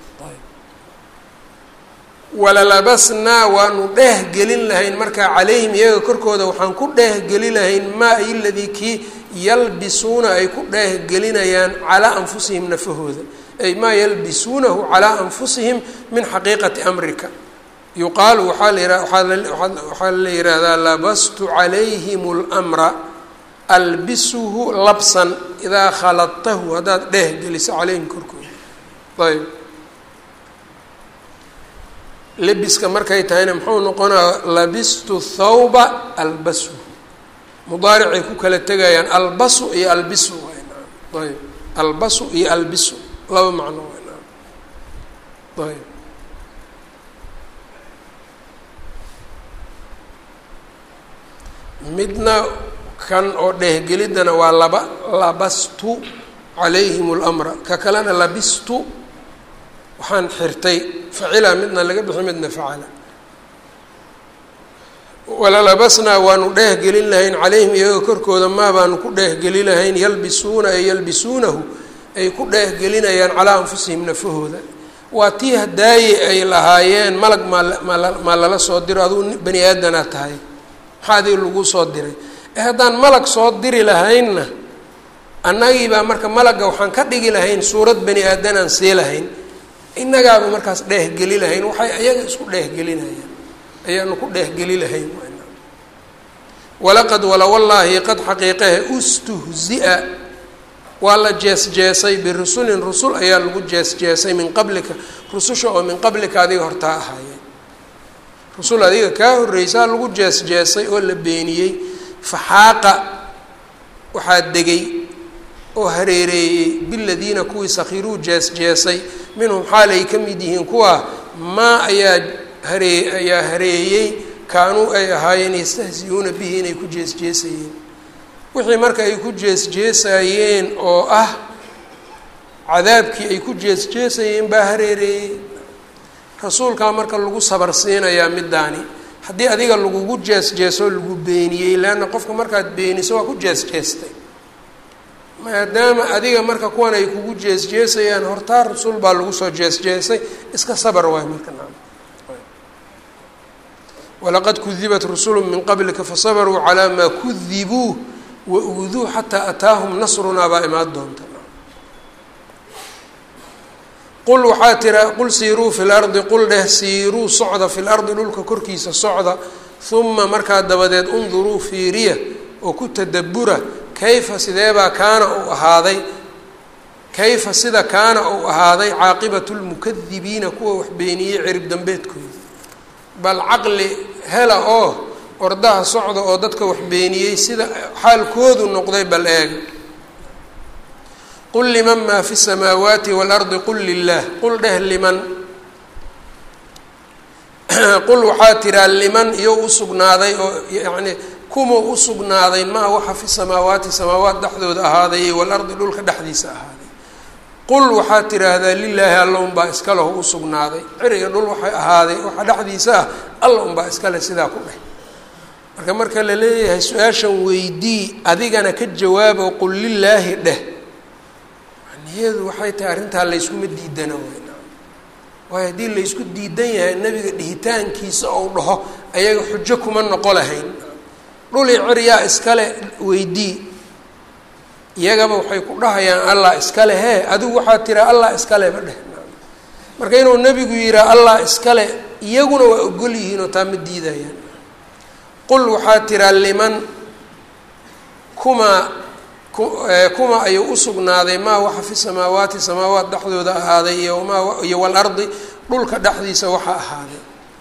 walalabasnaa waanu dheeh gelin lahayn markaa calayhim iyaga korkooda waxaan ku dheeh geli lahayn maa iladii kii yalbisuuna ay ku dheeh gelinayaan calaa anfusihim nafahooda ay maa yalbisuunahu calaa anfusihim min xaqiiqati amrika yuqaalu waxaa la yihahdaa labastu calayhim اlmra albisuhu labsan idaa khaladtahu haddaad dheeh geliso calayhim korkooda ayb lebiska markay tahayna muxuu noqonaa labistu thawba albasu mudaaricay ku kala tegayaan albasu iyo albisu ayb albasu iyo albisu laba macno ayb midna kan oo dheehgelidana waa labastu calayhim اlmra ka kalena labistu waxaan xirtay facila midna laga bixi midna facala walalabasnaa waanu dheehgelin lahayn calayhim iyaga korkooda maa baanu ku dheehgeli lahayn yalbisuuna ay yalbisuunahu ay ku dheehgelinayaan calaa anfusihim nafahooda waa tii hadaaye ay lahaayeen malag maa lala soo diro aduu bani aadanaa tahay maxaa adii lagu soo diray haddaan malag soo diri lahaynna annagii baa marka malagga waxaan ka dhigi lahayn suurad bani aadanaan sii lahayn innagaaba markaas dheehgeli lahayn waxay ayaga isku dheehgelinayaan ayaanu ku dheehgeli lahayn walaqad walawallaahi qad xaqiiqahe ustuhzia waa la jeesjeesay birusulin rusul ayaa lagu jeesjeesay min qablika rususha oo min qablika adiga hortaa ahaayeen rusul adiga kaa horreysaa lagu jeesjeesay oo la beeniyey faxaaqa waxaa degay oo hareereeyey biladiina kuwii sakhiruu jeesjeesay minhum xaalay ka mid yihiin kuwa maa ayaa hareeyey kaanuu ay ahaayeen yastahzi-uuna bihi inay ku jeesjeesayeen wixii marka ay ku jeesjeesayeen oo ah cadaabkii ay ku jeesjeesayeen baa hareereeyey rasuulkaa marka lagu sabar siinayaa midaani haddii adiga lagugu jeesjeesoo lagu beeniyey leanna qofka markaad beeniso waa ku jeesjeestay maadaama adiga marka kuwan ay kugu jeesjeesayaan hortaa rasuul baa lagu soo jeesjeesay iska sabar waay marka walaqad kudibat rusulu min qablika fasabaruu calaa maa kudibuu wauduu xataa ataahum nasrunaa baa imaan doonta qul waxaa tira qul siiruu fi lardi qul dheh siiruu socda fi lardi dhulka korkiisa socda uma markaa dabadeed unduruu fiiriya oo ku tadabbura kayfa sideebaa kaana uu ahaaday kayfa sida kaana uu ahaaday caaqibatu lmukadibiina kuwa wax beeniyey cirib dambeedkooda bal caqli hela oo ordaha socda oo dadka wax beeniyey sida xaalkoodu noqday bal eega qul liman maa fi الsamaawaati wاlardi qul lilah qul dheh liman qul waxaa tiraa liman iyo usugnaaday oo yani kuma usugnaaday maa waxa fi samaawaati samaawaat dhexdooda ahaaday walardi dhulka dhexdiisa ahaaday qul waxaa tiraahdaa lilaahi alla unbaa iska leho usugnaaday ciriga dhul waxay ahaaday waxa dhexdiisa ah alla unbaa iskale sidaa ku dheh marka la leeyahay su-aashan weydii adigana ka jawaabo qul lilaahi dheh macnaheedu waxay tahay arrintaa layskuma diidana weyna waayo haddii laysku diidan yahay nebiga dhihitaankiisa ou dhaho ayaga xujo kuma noqo lahayn dhuli ciryaa iskale weydii iyagaba waxay ku dhahayaan allah iskale hee adigu waxaa tiraa allah iskale ba dheh marka inuu nebigu yihaa allah iskale iyaguna waa ogol yihiin oo taa ma diidayaan qul waxaa tiraa liman kuma ayuu usugnaaday maa waxa fi samaawaati samaawaat dhexdooda ahaaday iyo walardi dhulka dhexdiisa waxa ahaaday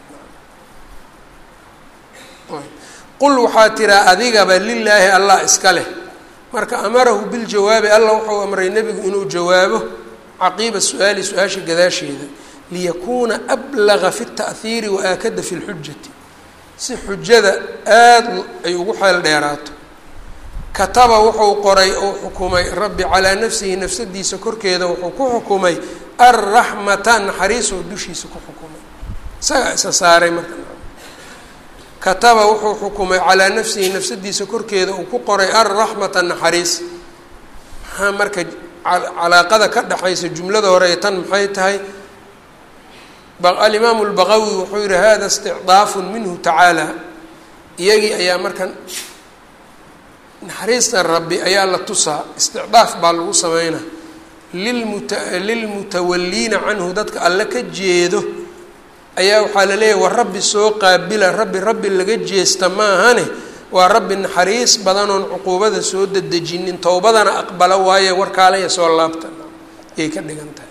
qul waxaa tiraa adigaba lilaahi allah iska leh marka amarahu biljawaabi allah wuxuu amray nebigu inuu jawaabo caqiiba su-aali su-aasha gadaasheeda liyakuuna ablaga fi اta'hiiri waaakada fi اlxujati si xujada aada ay ugu xeel dheeraato kataba wuxuu qoray oo xukumay rabbi calaa nafsihi nafsadiisa korkeeda wuxuu ku xukumay arraxmata naxariisoo dushiisa ku xukumay isagaa isa saaray marka kataba wuxuu xukumay calaa nafsihi nafsadiisa korkeeda uu ku qoray arraxmata naxariis maxaa marka calaaqada ka dhexaysa jumlada hore ee tan maxay tahay alimaamu lbaqawi wuxuu yihi hada isticdaafun minhu tacaala iyagii ayaa marka naxariista rabbi ayaa la tusaa isticdaaf baa lagu sameynaa lilmutawaliina canhu dadka alle ka jeedo ayaa waxaa la leeyahy waa rabbi soo qaabila rabbi laga jeesta maahane waa rabbi naxariis badanoon cuquubada soo dedejinin towbadana aqbala waaye warkaalaya soo laabta ayay ka dhigan tahay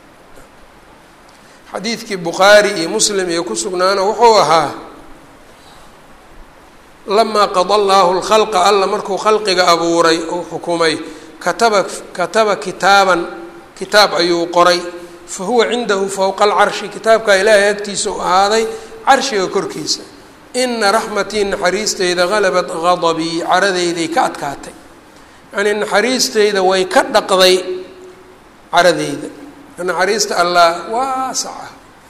xadiidkii bukhaari iyo muslim iyo ku sugnaana wuxuu ahaa lamaa qada allaahu lkhalqa alla markuu khalqiga abuuray oo xukumay kataba kitaab ayuu qoray fa huwa cindahu fowqa alcarshi kitaabkaa ilaahay agtiisa u ahaaday carshiga korkiisa ina raxmatii naxariisteyda halabat gadabii caradeyday ka adkaatay yacnii naxariisteyda way ka dhaqday caradeyda naxariista allah waasaca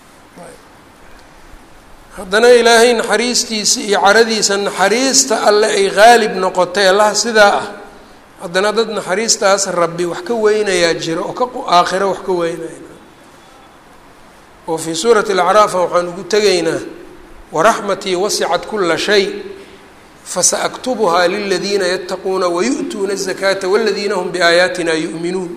haddana ilaahay naxariistiisa iyo caradiisa naxariista alle ay haalib noqotay allaha sidaa ah haddana dad naxariistaas rabbi wax ka weynayaa jiro oo aakhiro wax ka weynaya oo fii suurati alacraaf waxaan ugu tegaynaa waraxmatii wasicat kula shay fasaaktubuhaa liladiina yattaquuna wayu'tuuna الzakaata wاladiina hum biaayaatina yu'minuun.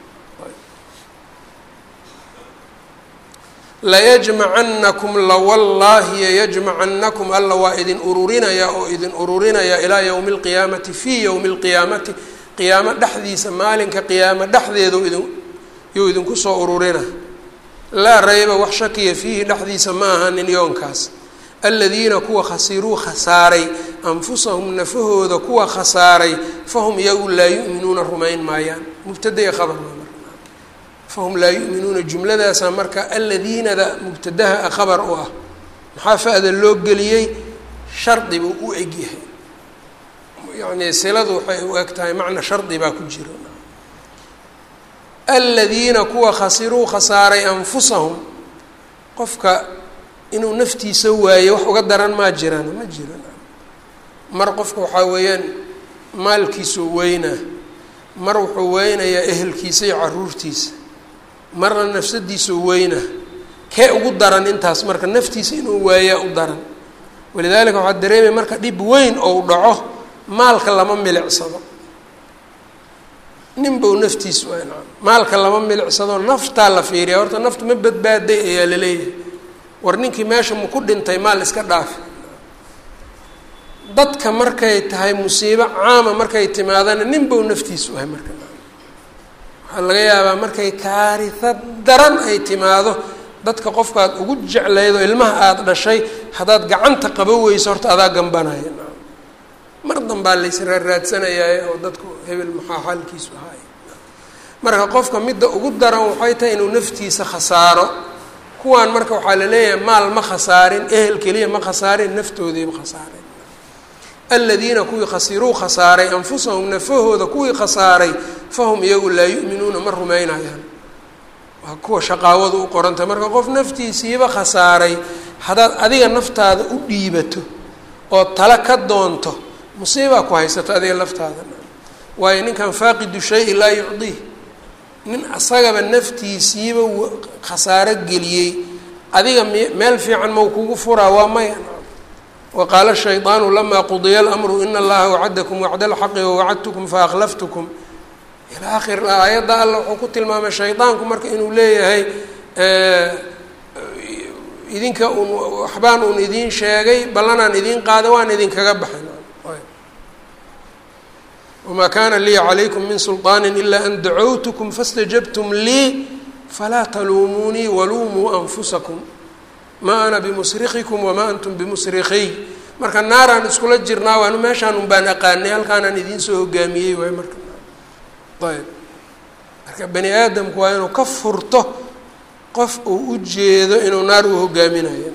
layajmacanakum lawallaahi yajmacanakum alla waa idin ururinayaa oo idin ururinayaa ilaa yowmi اlqiyaamati fii yowmi اlqiyaamati qiyaamo dhexdiisa maalinka qiyaamo dhexdeeda yuu idinku soo ururina. laa rayba wax shakiya fiihi dhexdiisa ma ahanin yoonkaas. aladiina kuwa khasiruu khasaaray anfusahum nafahooda kuwa khasaaray fahum iyagu laa yu'minuuna rumayn maayaan. mubtadaya khabar fahum laa yu'minuuna jumladaasaa marka aladiinada mubtadaha khabar u ah. maxaa fa-da loo geliyey? shardi buu u egyahay, yacni siladu waxay u eg tahay macna shardi baa ku jiro. aladiina kuwa khasiruu khasaaray anfusahum, qofka inuu naftiisa waayo wax uga daran maa jiraan? ma jiraan. mar qofka waxaa weeyaan maalkiisuu weynaa, mar wuxuu weynayaa ehelkiisa iyo caruurtiisa, marna nafsadiisuu weynaa. kee ugu daran intaas? marka naftiisa inuu waayaa u daran. walidaalika waxaa dareemaya marka dhib weyn ou dhaco maalka lama milicsado. ninbau naftiis waay nacam, maalka lama milicsado, naftaa la fiiriya. horta naftu ma badbaaday ayaa la leeyahay. war ninkii meesha maku dhintay maal iska dhaafi. dadka markay tahay musiibo caama markay timaadana ninbau naftiis wahay marka. waxaa laga yaabaa markay kaarisa daran ay timaado, dadka qofkaad ugu jeclaydo ilmaha aada dhashay haddaad gacanta qaba weyso horta adaa gambanaya. mar danbaa laysraaraadsanayaa oo dadku hebel maxaa xaalkiisu ahaay. marka qofka midda ugu daran waxay tahay inuu naftiisa khasaaro. kuwaan marka waxaa la leeyahay maal ma khasaarin, ehel keliya ma khasaarin, naftoodiiba khasaareen. aladiina kuwii khasiruu khasaaray anfusahum nafahooda kuwii khasaaray fahum iyagu laa yu'minuuna ma rumaynayaan. waa kuwa shaqaawadu u qorantay. marka qof naftiisiiba khasaaray haddaad adiga naftaada u dhiibato oo tala ka doonto, musiibaa ku haysato adiga laftaada. waayo ninkan faaqidu shay laa yucdiih, nin asagaba naftiisiiba khasaaro geliyey, adiga meel fiican mau kugu furaa? waa maya. waqaala shayطaanu lamaa qudiya اlamru ina allaha wacadakum wacda اlxaqi wawacadtukum faakhlaftukum ilaa akhir aayadda alla wuxuu ku tilmaamay shaydaanku marka inuu leeyahay idinka un waxbaan un idiin sheegay, ballanaan idiin qaaday, waan idinkaga baxay. wamaa kaana lii calaykum min sulطaani ilaa an dacawtukum fastajabtum lii falaa taluumuunii waluumuu anfusakum maa ana bimusrikikum wamaa antum bimusrikiy. marka naaraan iskula jirnaa, waanu meeshaan un baan aqaanay, halkaanaan idiin soo hogaamiyey waay marka. ayb marka bani aadamku waa inuu ka furto qof uu u jeedo inuu naar u hogaaminayo.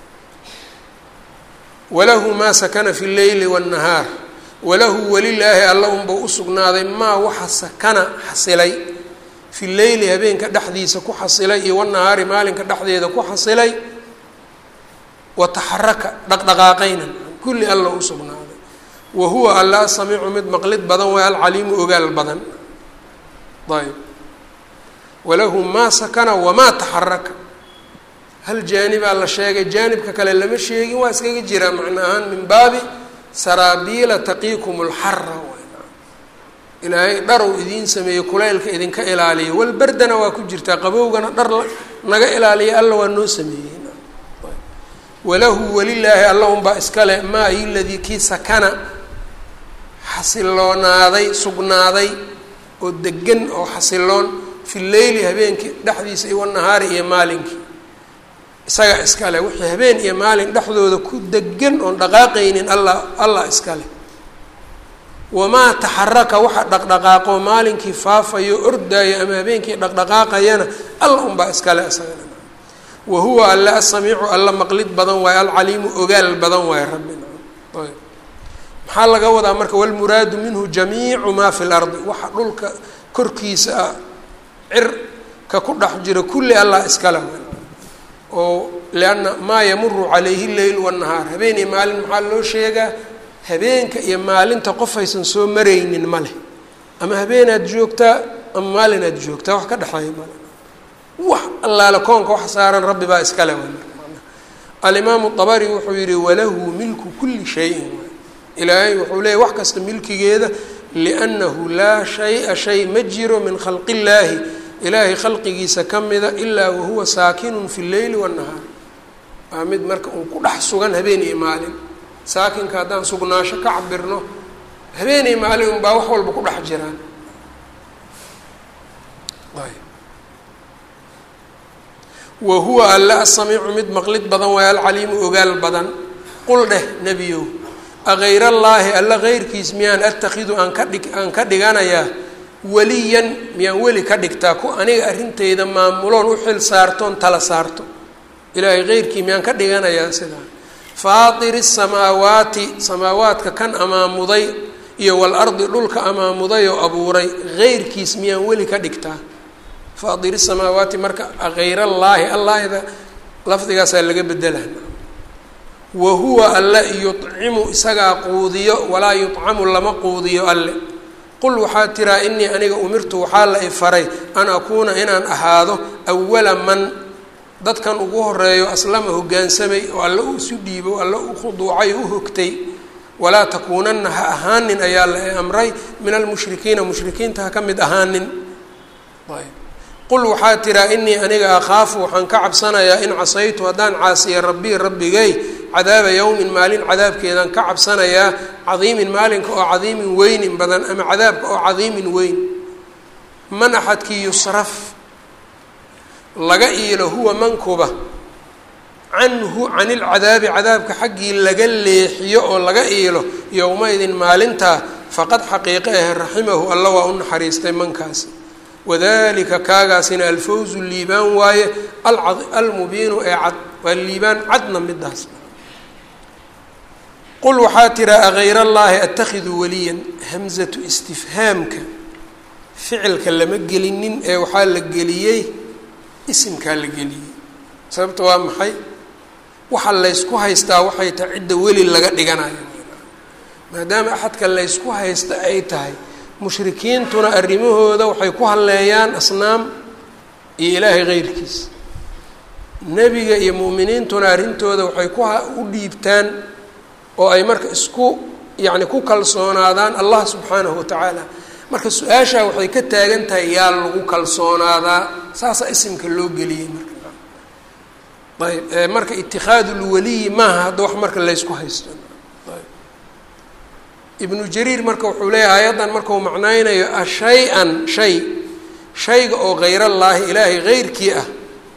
walahu maa sakana fi lleyli waannahaar, walahu welilaahi alla unbau usugnaaday maa waxa sakana xasilay fi leyli habeenka dhexdiisa ku xasilay iyo wanahaari maalinka dhexdeeda ku xasilay, wataxaraka dhaqdhaqaaqaynan kulli alla usugnaaday. wa huwa alla asamiicu mid maqlid badan waa alcaliimu ogaal badan. ayb walahu maa sakana wamaa taxaraka, hal jaanibaa la sheegay, jaanibka kale lama sheegin, waa iskaga jiraa macna ahaan min baabi saraabiila taqiikum lxara. ilaahay dharow idiin sameeyo kulaylka idinka ilaaliya, walberdana waa ku jirtaa, qabowgana dhar naga ilaaliya alla waa noo sameeyey. walahu welilaahi alla unbaa iskale maa iyo ladii kii sakana xasiloonaaday sugnaaday oo degan oo xasiloon fi leyli habeenkii dhexdiisa iyo wanahaari iyo maalinkii. isaga iskale wixii habeen iyo maalin dhexdooda ku degan oon dhaqaaqaynin allah iskale. wamaa taxaraka waxa dhaqdhaqaaqo maalinkii faafayo ordaayo ama habeenkii dhaqdhaqaaqayana alla unbaa iskale isagana. wahuwa alla asamiicu alla maqlid badan waaye, alcaliimu ogaal badan waaye rabbina. ayb maxaa laga wadaa marka? walmuraadu minhu jamiicu maa fi lardi, waxa dhulka korkiisa ah cirka ku dhex jira kulli allah iskale. oo lianna maa yamuru calayhi leyl wanahaar, habeen iyo maalin maxaa loo sheegaa? habeenka iyo maalinta qof aysan soo maraynin ma leh, ama habeenaad joogtaa ama maalinaad joogtaa, wax ka dhexeeya male. wax allaala koonka wax saaran rabbi baa iskale alimaamu dabari wuxuu yihi walahu milku kuli shayin ilaahay wuxuu leeyahy wax kasta milkigeeda liannahu laa shaya shay ma jiro min khalqi illaahi ilaahay khalqigiisa ka mida ilaa wahuwa saakinun fi lleyli waannahaar waa mid marka uu ku dhex sugan habeen iyo maalin saakinka haddaan sugnaasho ka cabirno habeen iyo maalin unbaa wax walba ku dhex jiraan wa huwa alla asamiicu mid maqlid badan waayo alcaliimu ogaal badan qul dheh nebiyow agayr allaahi alla heyrkiis miyaan attakidu aan ka dhiganayaa weliyan miyaan weli ka dhigtaa ku aniga arrintayda maamuloon u xil saartoon tala saarto ilaahay heyrkii miyaan ka dhiganayaa sidaa faatiri samaawaati samaawaadka kan amaamuday iyo walardi dhulka amaamuday oo abuuray heyrkiis miyaan weli ka dhigtaa faatiri samaawaati marka agayr allaahi allaahda lafdigaasaa laga bedela wa huwa alle yuطcimu isagaa quudiyo walaa yuطcamu lama quudiyo alle qul waxaa tiraa inii aniga umirtu waxaa la ifaray an akuuna inaan ahaado awala man dadkan ugu horeeyo aslama hogaansamay oo alle u isu dhiibo alle u khuduucay u hogtay walaa takuunanna ha ahaanin ayaa la amray min almushrikiina mushrikiinta ha ka mid ahaanin qul waxaa tiraa inii aniga akhaafu waxaan ka cabsanayaa in casaytu haddaan caasiya rabbii rabbigay cadaaba yowmin maalin cadaabkeedaan ka cabsanayaa cadiimin maalinka oo cadiimin weynin badan ama cadaabka oo cadiimin weyn man axadkii yusraf laga iilo huwa mankuba canhu can ilcadaabi cadaabka xaggii laga leexiyo oo laga iilo yowmaydin maalintaa faqad xaqiiqe ah raximahu alla waa u naxariistay mankaasi wadalika kaagaasina alfawzu liibaan waaye almubiinu ee cad waa liibaan cadna midaas qul waxaa tiraa agayr allaahi attakidu waliyan hamzatu istifhaamka ficilka lama gelinin ee waxaa la geliyey isimkaa la geliyey sababta waa maxay waxa laysku haystaa waxay tahay cidda weli laga dhiganayo maadaama axadka laysku haysta ay tahay mushrikiintuna arrimahooda waxay ku halleeyaan asnaam iyo ilaahay heyrkiis nebiga iyo mu'miniintuna arrintooda waxay u dhiibtaan oo ay marka isku yacni ku kalsoonaadaan allah subxaanahu watacaala marka su-aashaa waxay ka taagan tahay yaa lagu kalsoonaadaa saasaa isimka loo geliyey marka ayb marka itikhaadu lwaliyi maaha hadda wax marka laysku haysto ibnu jariir marka wuxuu leeyahay aayaddan markau macnaynayo ashay-an shayga oo hayrallaahi ilaahay heyrkii ah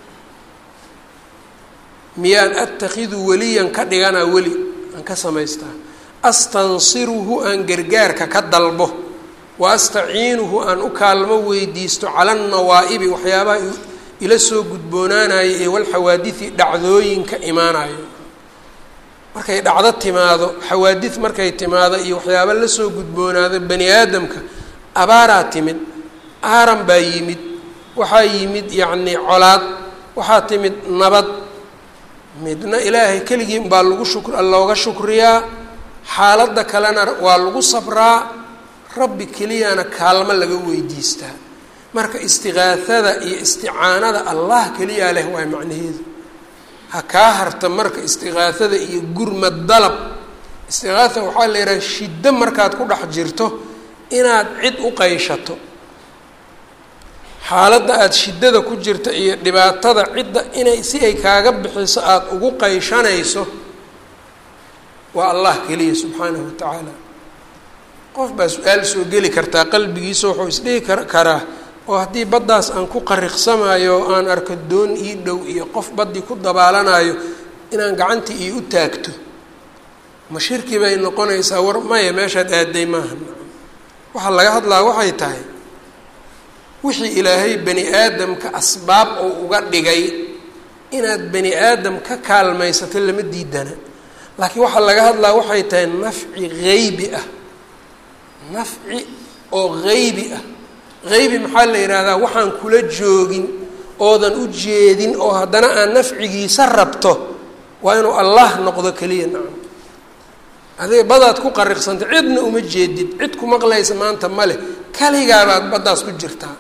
miyaan attakidu weliyan ka dhiganaa weli aan ka samaystaa astansiruhu aan gargaarka ka dalbo wa astaciinuhu aan u kaalmo weydiisto cala annawaa'ibi waxyaabaha ila soo gudboonaanayo ee walxawaadidi dhacdooyinka imaanayo markay dhacdo timaado xawaadid markay timaado iyo waxyaaba lasoo gudboonaado bani aadamka abaaraa timid aaran baa yimid waxaa yimid yacni colaad waxaa timid nabad midna ilaahay keligii baa looga shukriyaa xaaladda kalena waa lagu sabraa rabbi keliyana kaalmo laga weydiistaa marka istiqaahada iyo isticaanada allah keliyaa leh waay macnaheedu ha kaa harta marka istiqaahada iyo gurmad dalab istiqaaha waxaa la yidhaha shiddo markaad ku dhex jirto inaad cid u qayshato xaaladda aada shiddada ku jirta iyo dhibaatada cidda inay si ay kaaga bixiso aada ugu qayshanayso waa allah keliya subxaanahu watacaala qof baa su-aal soo geli kartaa qalbigiisa wuxuu isdhihi karaa oo haddii baddaas aan ku qariqsamayo oo aan arko doon ii dhow iyo qof baddii ku dabaalanayo inaan gacantii ii u taagto ma shirki bay noqonaysaa war maya meeshaad aaday maaha waxaa laga hadlaa waxay tahay wixii ilaahay bani aadamka asbaab oo uga dhigay inaad bani aadam ka kaalmaysato lama diidana laakiin waxaa laga hadlaa waxay tahay nafci haybi ah nafci oo haybi ah haybi maxaa la yidhaahdaa waxaan kula joogin oodan u jeedin oo haddana aan nafcigiisa rabto waa inuu allah noqdo keliya nacam adiga badaad ku qariqsantay cidna uma jeedid cid ku maqlaysa maanta ma leh kaligaabaad baddaas ku jirtaa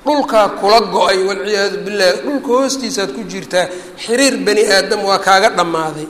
dhulkaa kula go-ay walciyaadu billaah dhulka hoostiisaad ku jirtaa xiriir bani aadam waa kaaga dhammaaday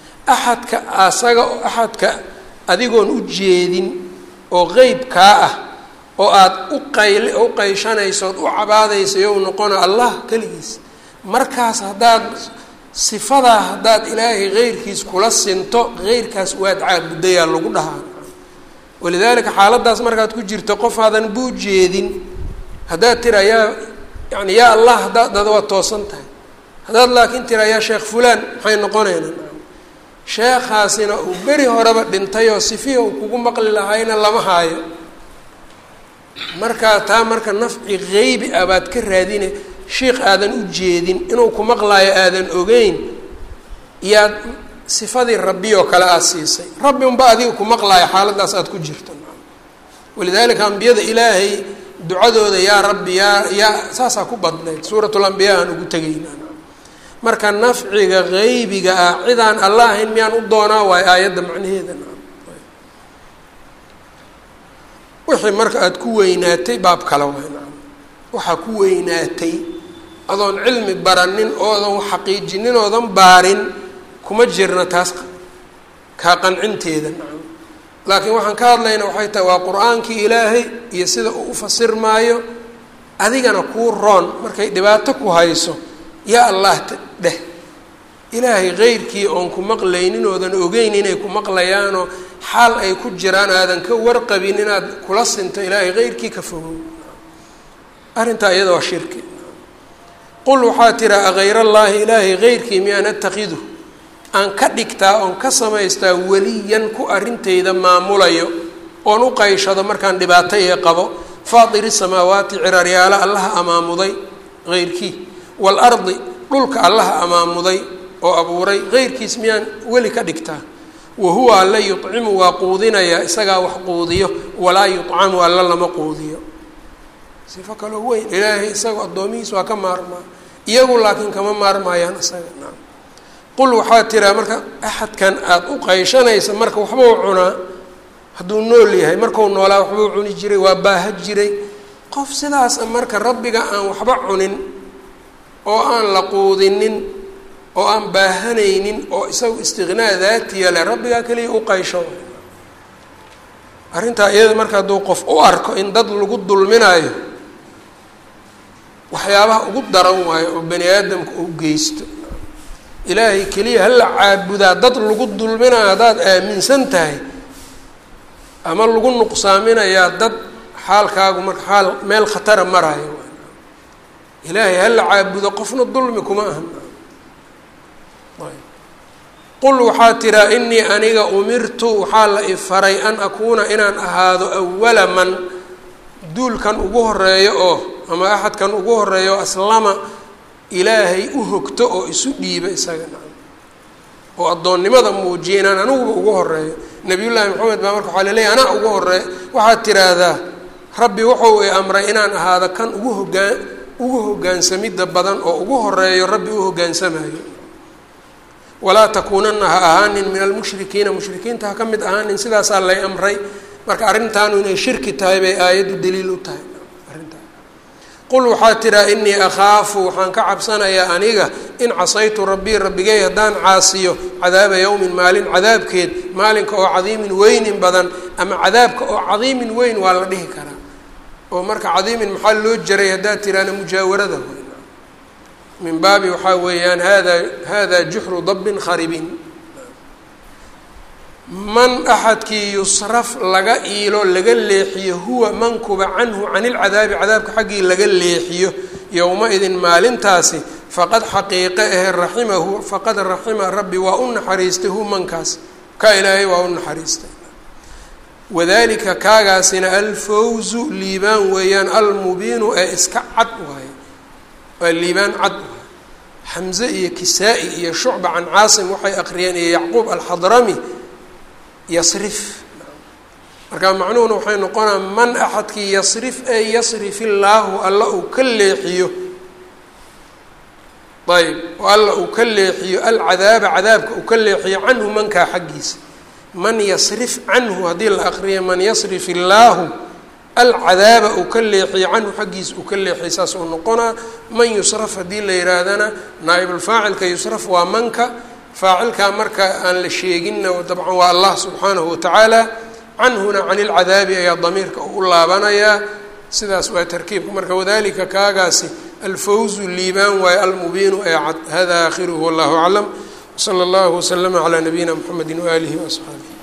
axadka adigoon u jeedin oo qeyb kaa ah oo aad u qayshanaysood u cabaadaysa yow noqona allah keligiis markaas haddaad sifadaa haddaad ilaahay keyrkiis kula sinto keyrkaas waad caabudayaa lagu dhahaa walidaalika xaaladaas markaad ku jirto qof aadan buu jeedin haddaad tira yani yaa allah haddaad waa toosan tahay haddaad laakiin tira yaa sheekh fulaan maxay noqonaynaa sheekhaasina uu beri horeba dhintayoo sifiya uu kugu maqli lahayna lama haayo markaa taa marka nafci geybi ah baad ka raadine sheikh aadan u jeedin inuu ku maqlaayo aadan ogeyn iyaad sifadii rabbi oo kale aad siisay rabbi unba adiga ku maqlaayo xaaladaas aad ku jirto walidaalika ambiyada ilaahay ducadooda yaa rabbi yaa saasaa ku badnayd suuratulambiyaa aan ugu tegayna marka nafciga geybiga ah cidaan alla ahayn miyaan u doonaa waayo aayadda macnaheeda wixii marka aada ku weynaatay baab kale waay waxaa ku weynaatay adoon cilmi baranin oodan xaqiijinin oodan baarin kuma jirna taas kaa qancinteeda laakiin waxaan ka hadlayna waxay tahay waa qur-aankii ilaahay iyo sida uu u fasirmaayo adigana kuu roon markay dhibaato ku hayso yaa allah dheh ilaahay keyrkii oon ku maqlaynin oodan ogeyn inay ku maqlayaanoo xaal ay ku jiraan aadan ka warqabin inaad kula sinto ilaahay keyrkii ka fogow arrintaa iyada waa shirki qul waxaa tira akhayrallaahi ilaahay keyrkii miyaan attakidu aan ka dhigtaa oon ka samaystaa weliyan ku arrintayda maamulayo oon u qayshado markaan dhibaato ee qabo faatiri samaawaati ciraryaala allaha amaamuday keyrkii waalardi dhulka allaha amaamuday oo abuuray keyrkiis miyaan weli ka dhigtaa wahuwa alla yucimu waa quudinayaa isagaa wax quudiyo walaa yucamu alla lama quudiyo sifo kaloo weyn ilaahay isagoo addoomihiis waa ka maarmaa iyagu laakiin kama maarmaayaan isaga naam qul waxaa tiraa marka axadkan aada u qayshanaysa marka waxbuu cunaa hadduu nool yahay markuu noolaa waxbuu cuni jiray waa baaha jiray qof sidaasa marka rabbiga aan waxba cunin oo aan la quudinin oo aan baahanaynin oo isagu istiqnaa daatiya leh rabbigaa keliya u qaysho arrintaa iyada marka hadduu qof u arko in dad lagu dulminaayo waxyaabaha ugu daran waayo oo bani aadamka u geysto ilaahay keliya hala caabudaa dad lagu dulminayo haddaad aaminsan tahay ama lagu nuqsaaminayaa dad xaalkaagu marka xaal meel khatara maraayo ilaahay hala caabudo qofna dulmi kuma aha qul waxaa tiraa inii aniga umirtu waxaa la ifaray an akuuna inaan ahaado awala man duulkan ugu horeeyo oo ama axadkan ugu horeeyo aslama ilaahay u hogto oo isu dhiiba isaga oo addoonnimada muujiya inaan aniguba ugu horeeyo nabiyullaahi maxamed baa marka waxaa laleeyahy anaa ugu horeeyo waxaad tiraahdaa rabbi wuxuu i amray inaan ahaado kan ugu hogaansamidda badan oo ugu horeeyo rabbi u hogaansamayo walaa takuunana ha ahaanin min almushrikiina mushrikiinta ha ka mid ahaanin sidaasaa lay amray marka arrintaanu inay shirki tahay bay aayaddu daliil u tahay arrintaa qul waxaa tiraa inii akhaafu waxaan ka cabsanayaa aniga in casaytu rabbii rabbigay haddaan caasiyo cadaaba yowmin maalin cadaabkeed maalinka oo cadiimin weynin badan ama cadaabka oo cadiimin weyn waa la dhihi karaa oo marka cadiimin maxaa loo jaray haddaad tiraana mujaawarada min baabi waxaa weeyaan hada juxru dabbin kharibin man axadkii yusraf laga iilo laga leexiyo huwa mankuba canhu can ilcadaabi cadaabka xaggii laga leexiyo yowma-idin maalintaasi faqad xaqiiqe ahe raximahu faqad raxima rabbi waa u naxariistay hu mankaas ka ilaahay waa u naxariistay wadalika kaagaasina alfawzu liibaan weeyaan almubiinu ee iska cad waaye waa liibaan cad xamze iyo kisaa-i iyo shucba can caasim waxay aqriyeen iyo yacquub alxadrami yasrif markaa macnuhuna waxay noqonaa man axadkii yasrif ay yasrif illaahu alla uu ka leexiyo ayb oo alla uu ka leexiyo alcadaaba cadaabka uu ka leexiyo canhu mankaa xaggiisa man yasrif canhu haddii la aqriyo man yasrif illaahu alcadaaba uu ka leexiye canhu xaggiisa uu ka leexiye saas uu noqonaa. man yusraf haddii la yihaahdana naa'ibulfaacilka yusraf waa manka, faacilkaa marka aan la sheeginna dabcan waa allah subxaanahu watacaala. canhuna can ilcadaabi ayaa damiirka u laabanayaa. sidaas waa tarkiibka marka wadalika kaagaasi alfawzu liibaan waayo almubiinu ee cad. hada aakhiruhu wallahu aclam. wsala allahu waslama calaa nabiyina mxamedi waaalihi waasxaabihi.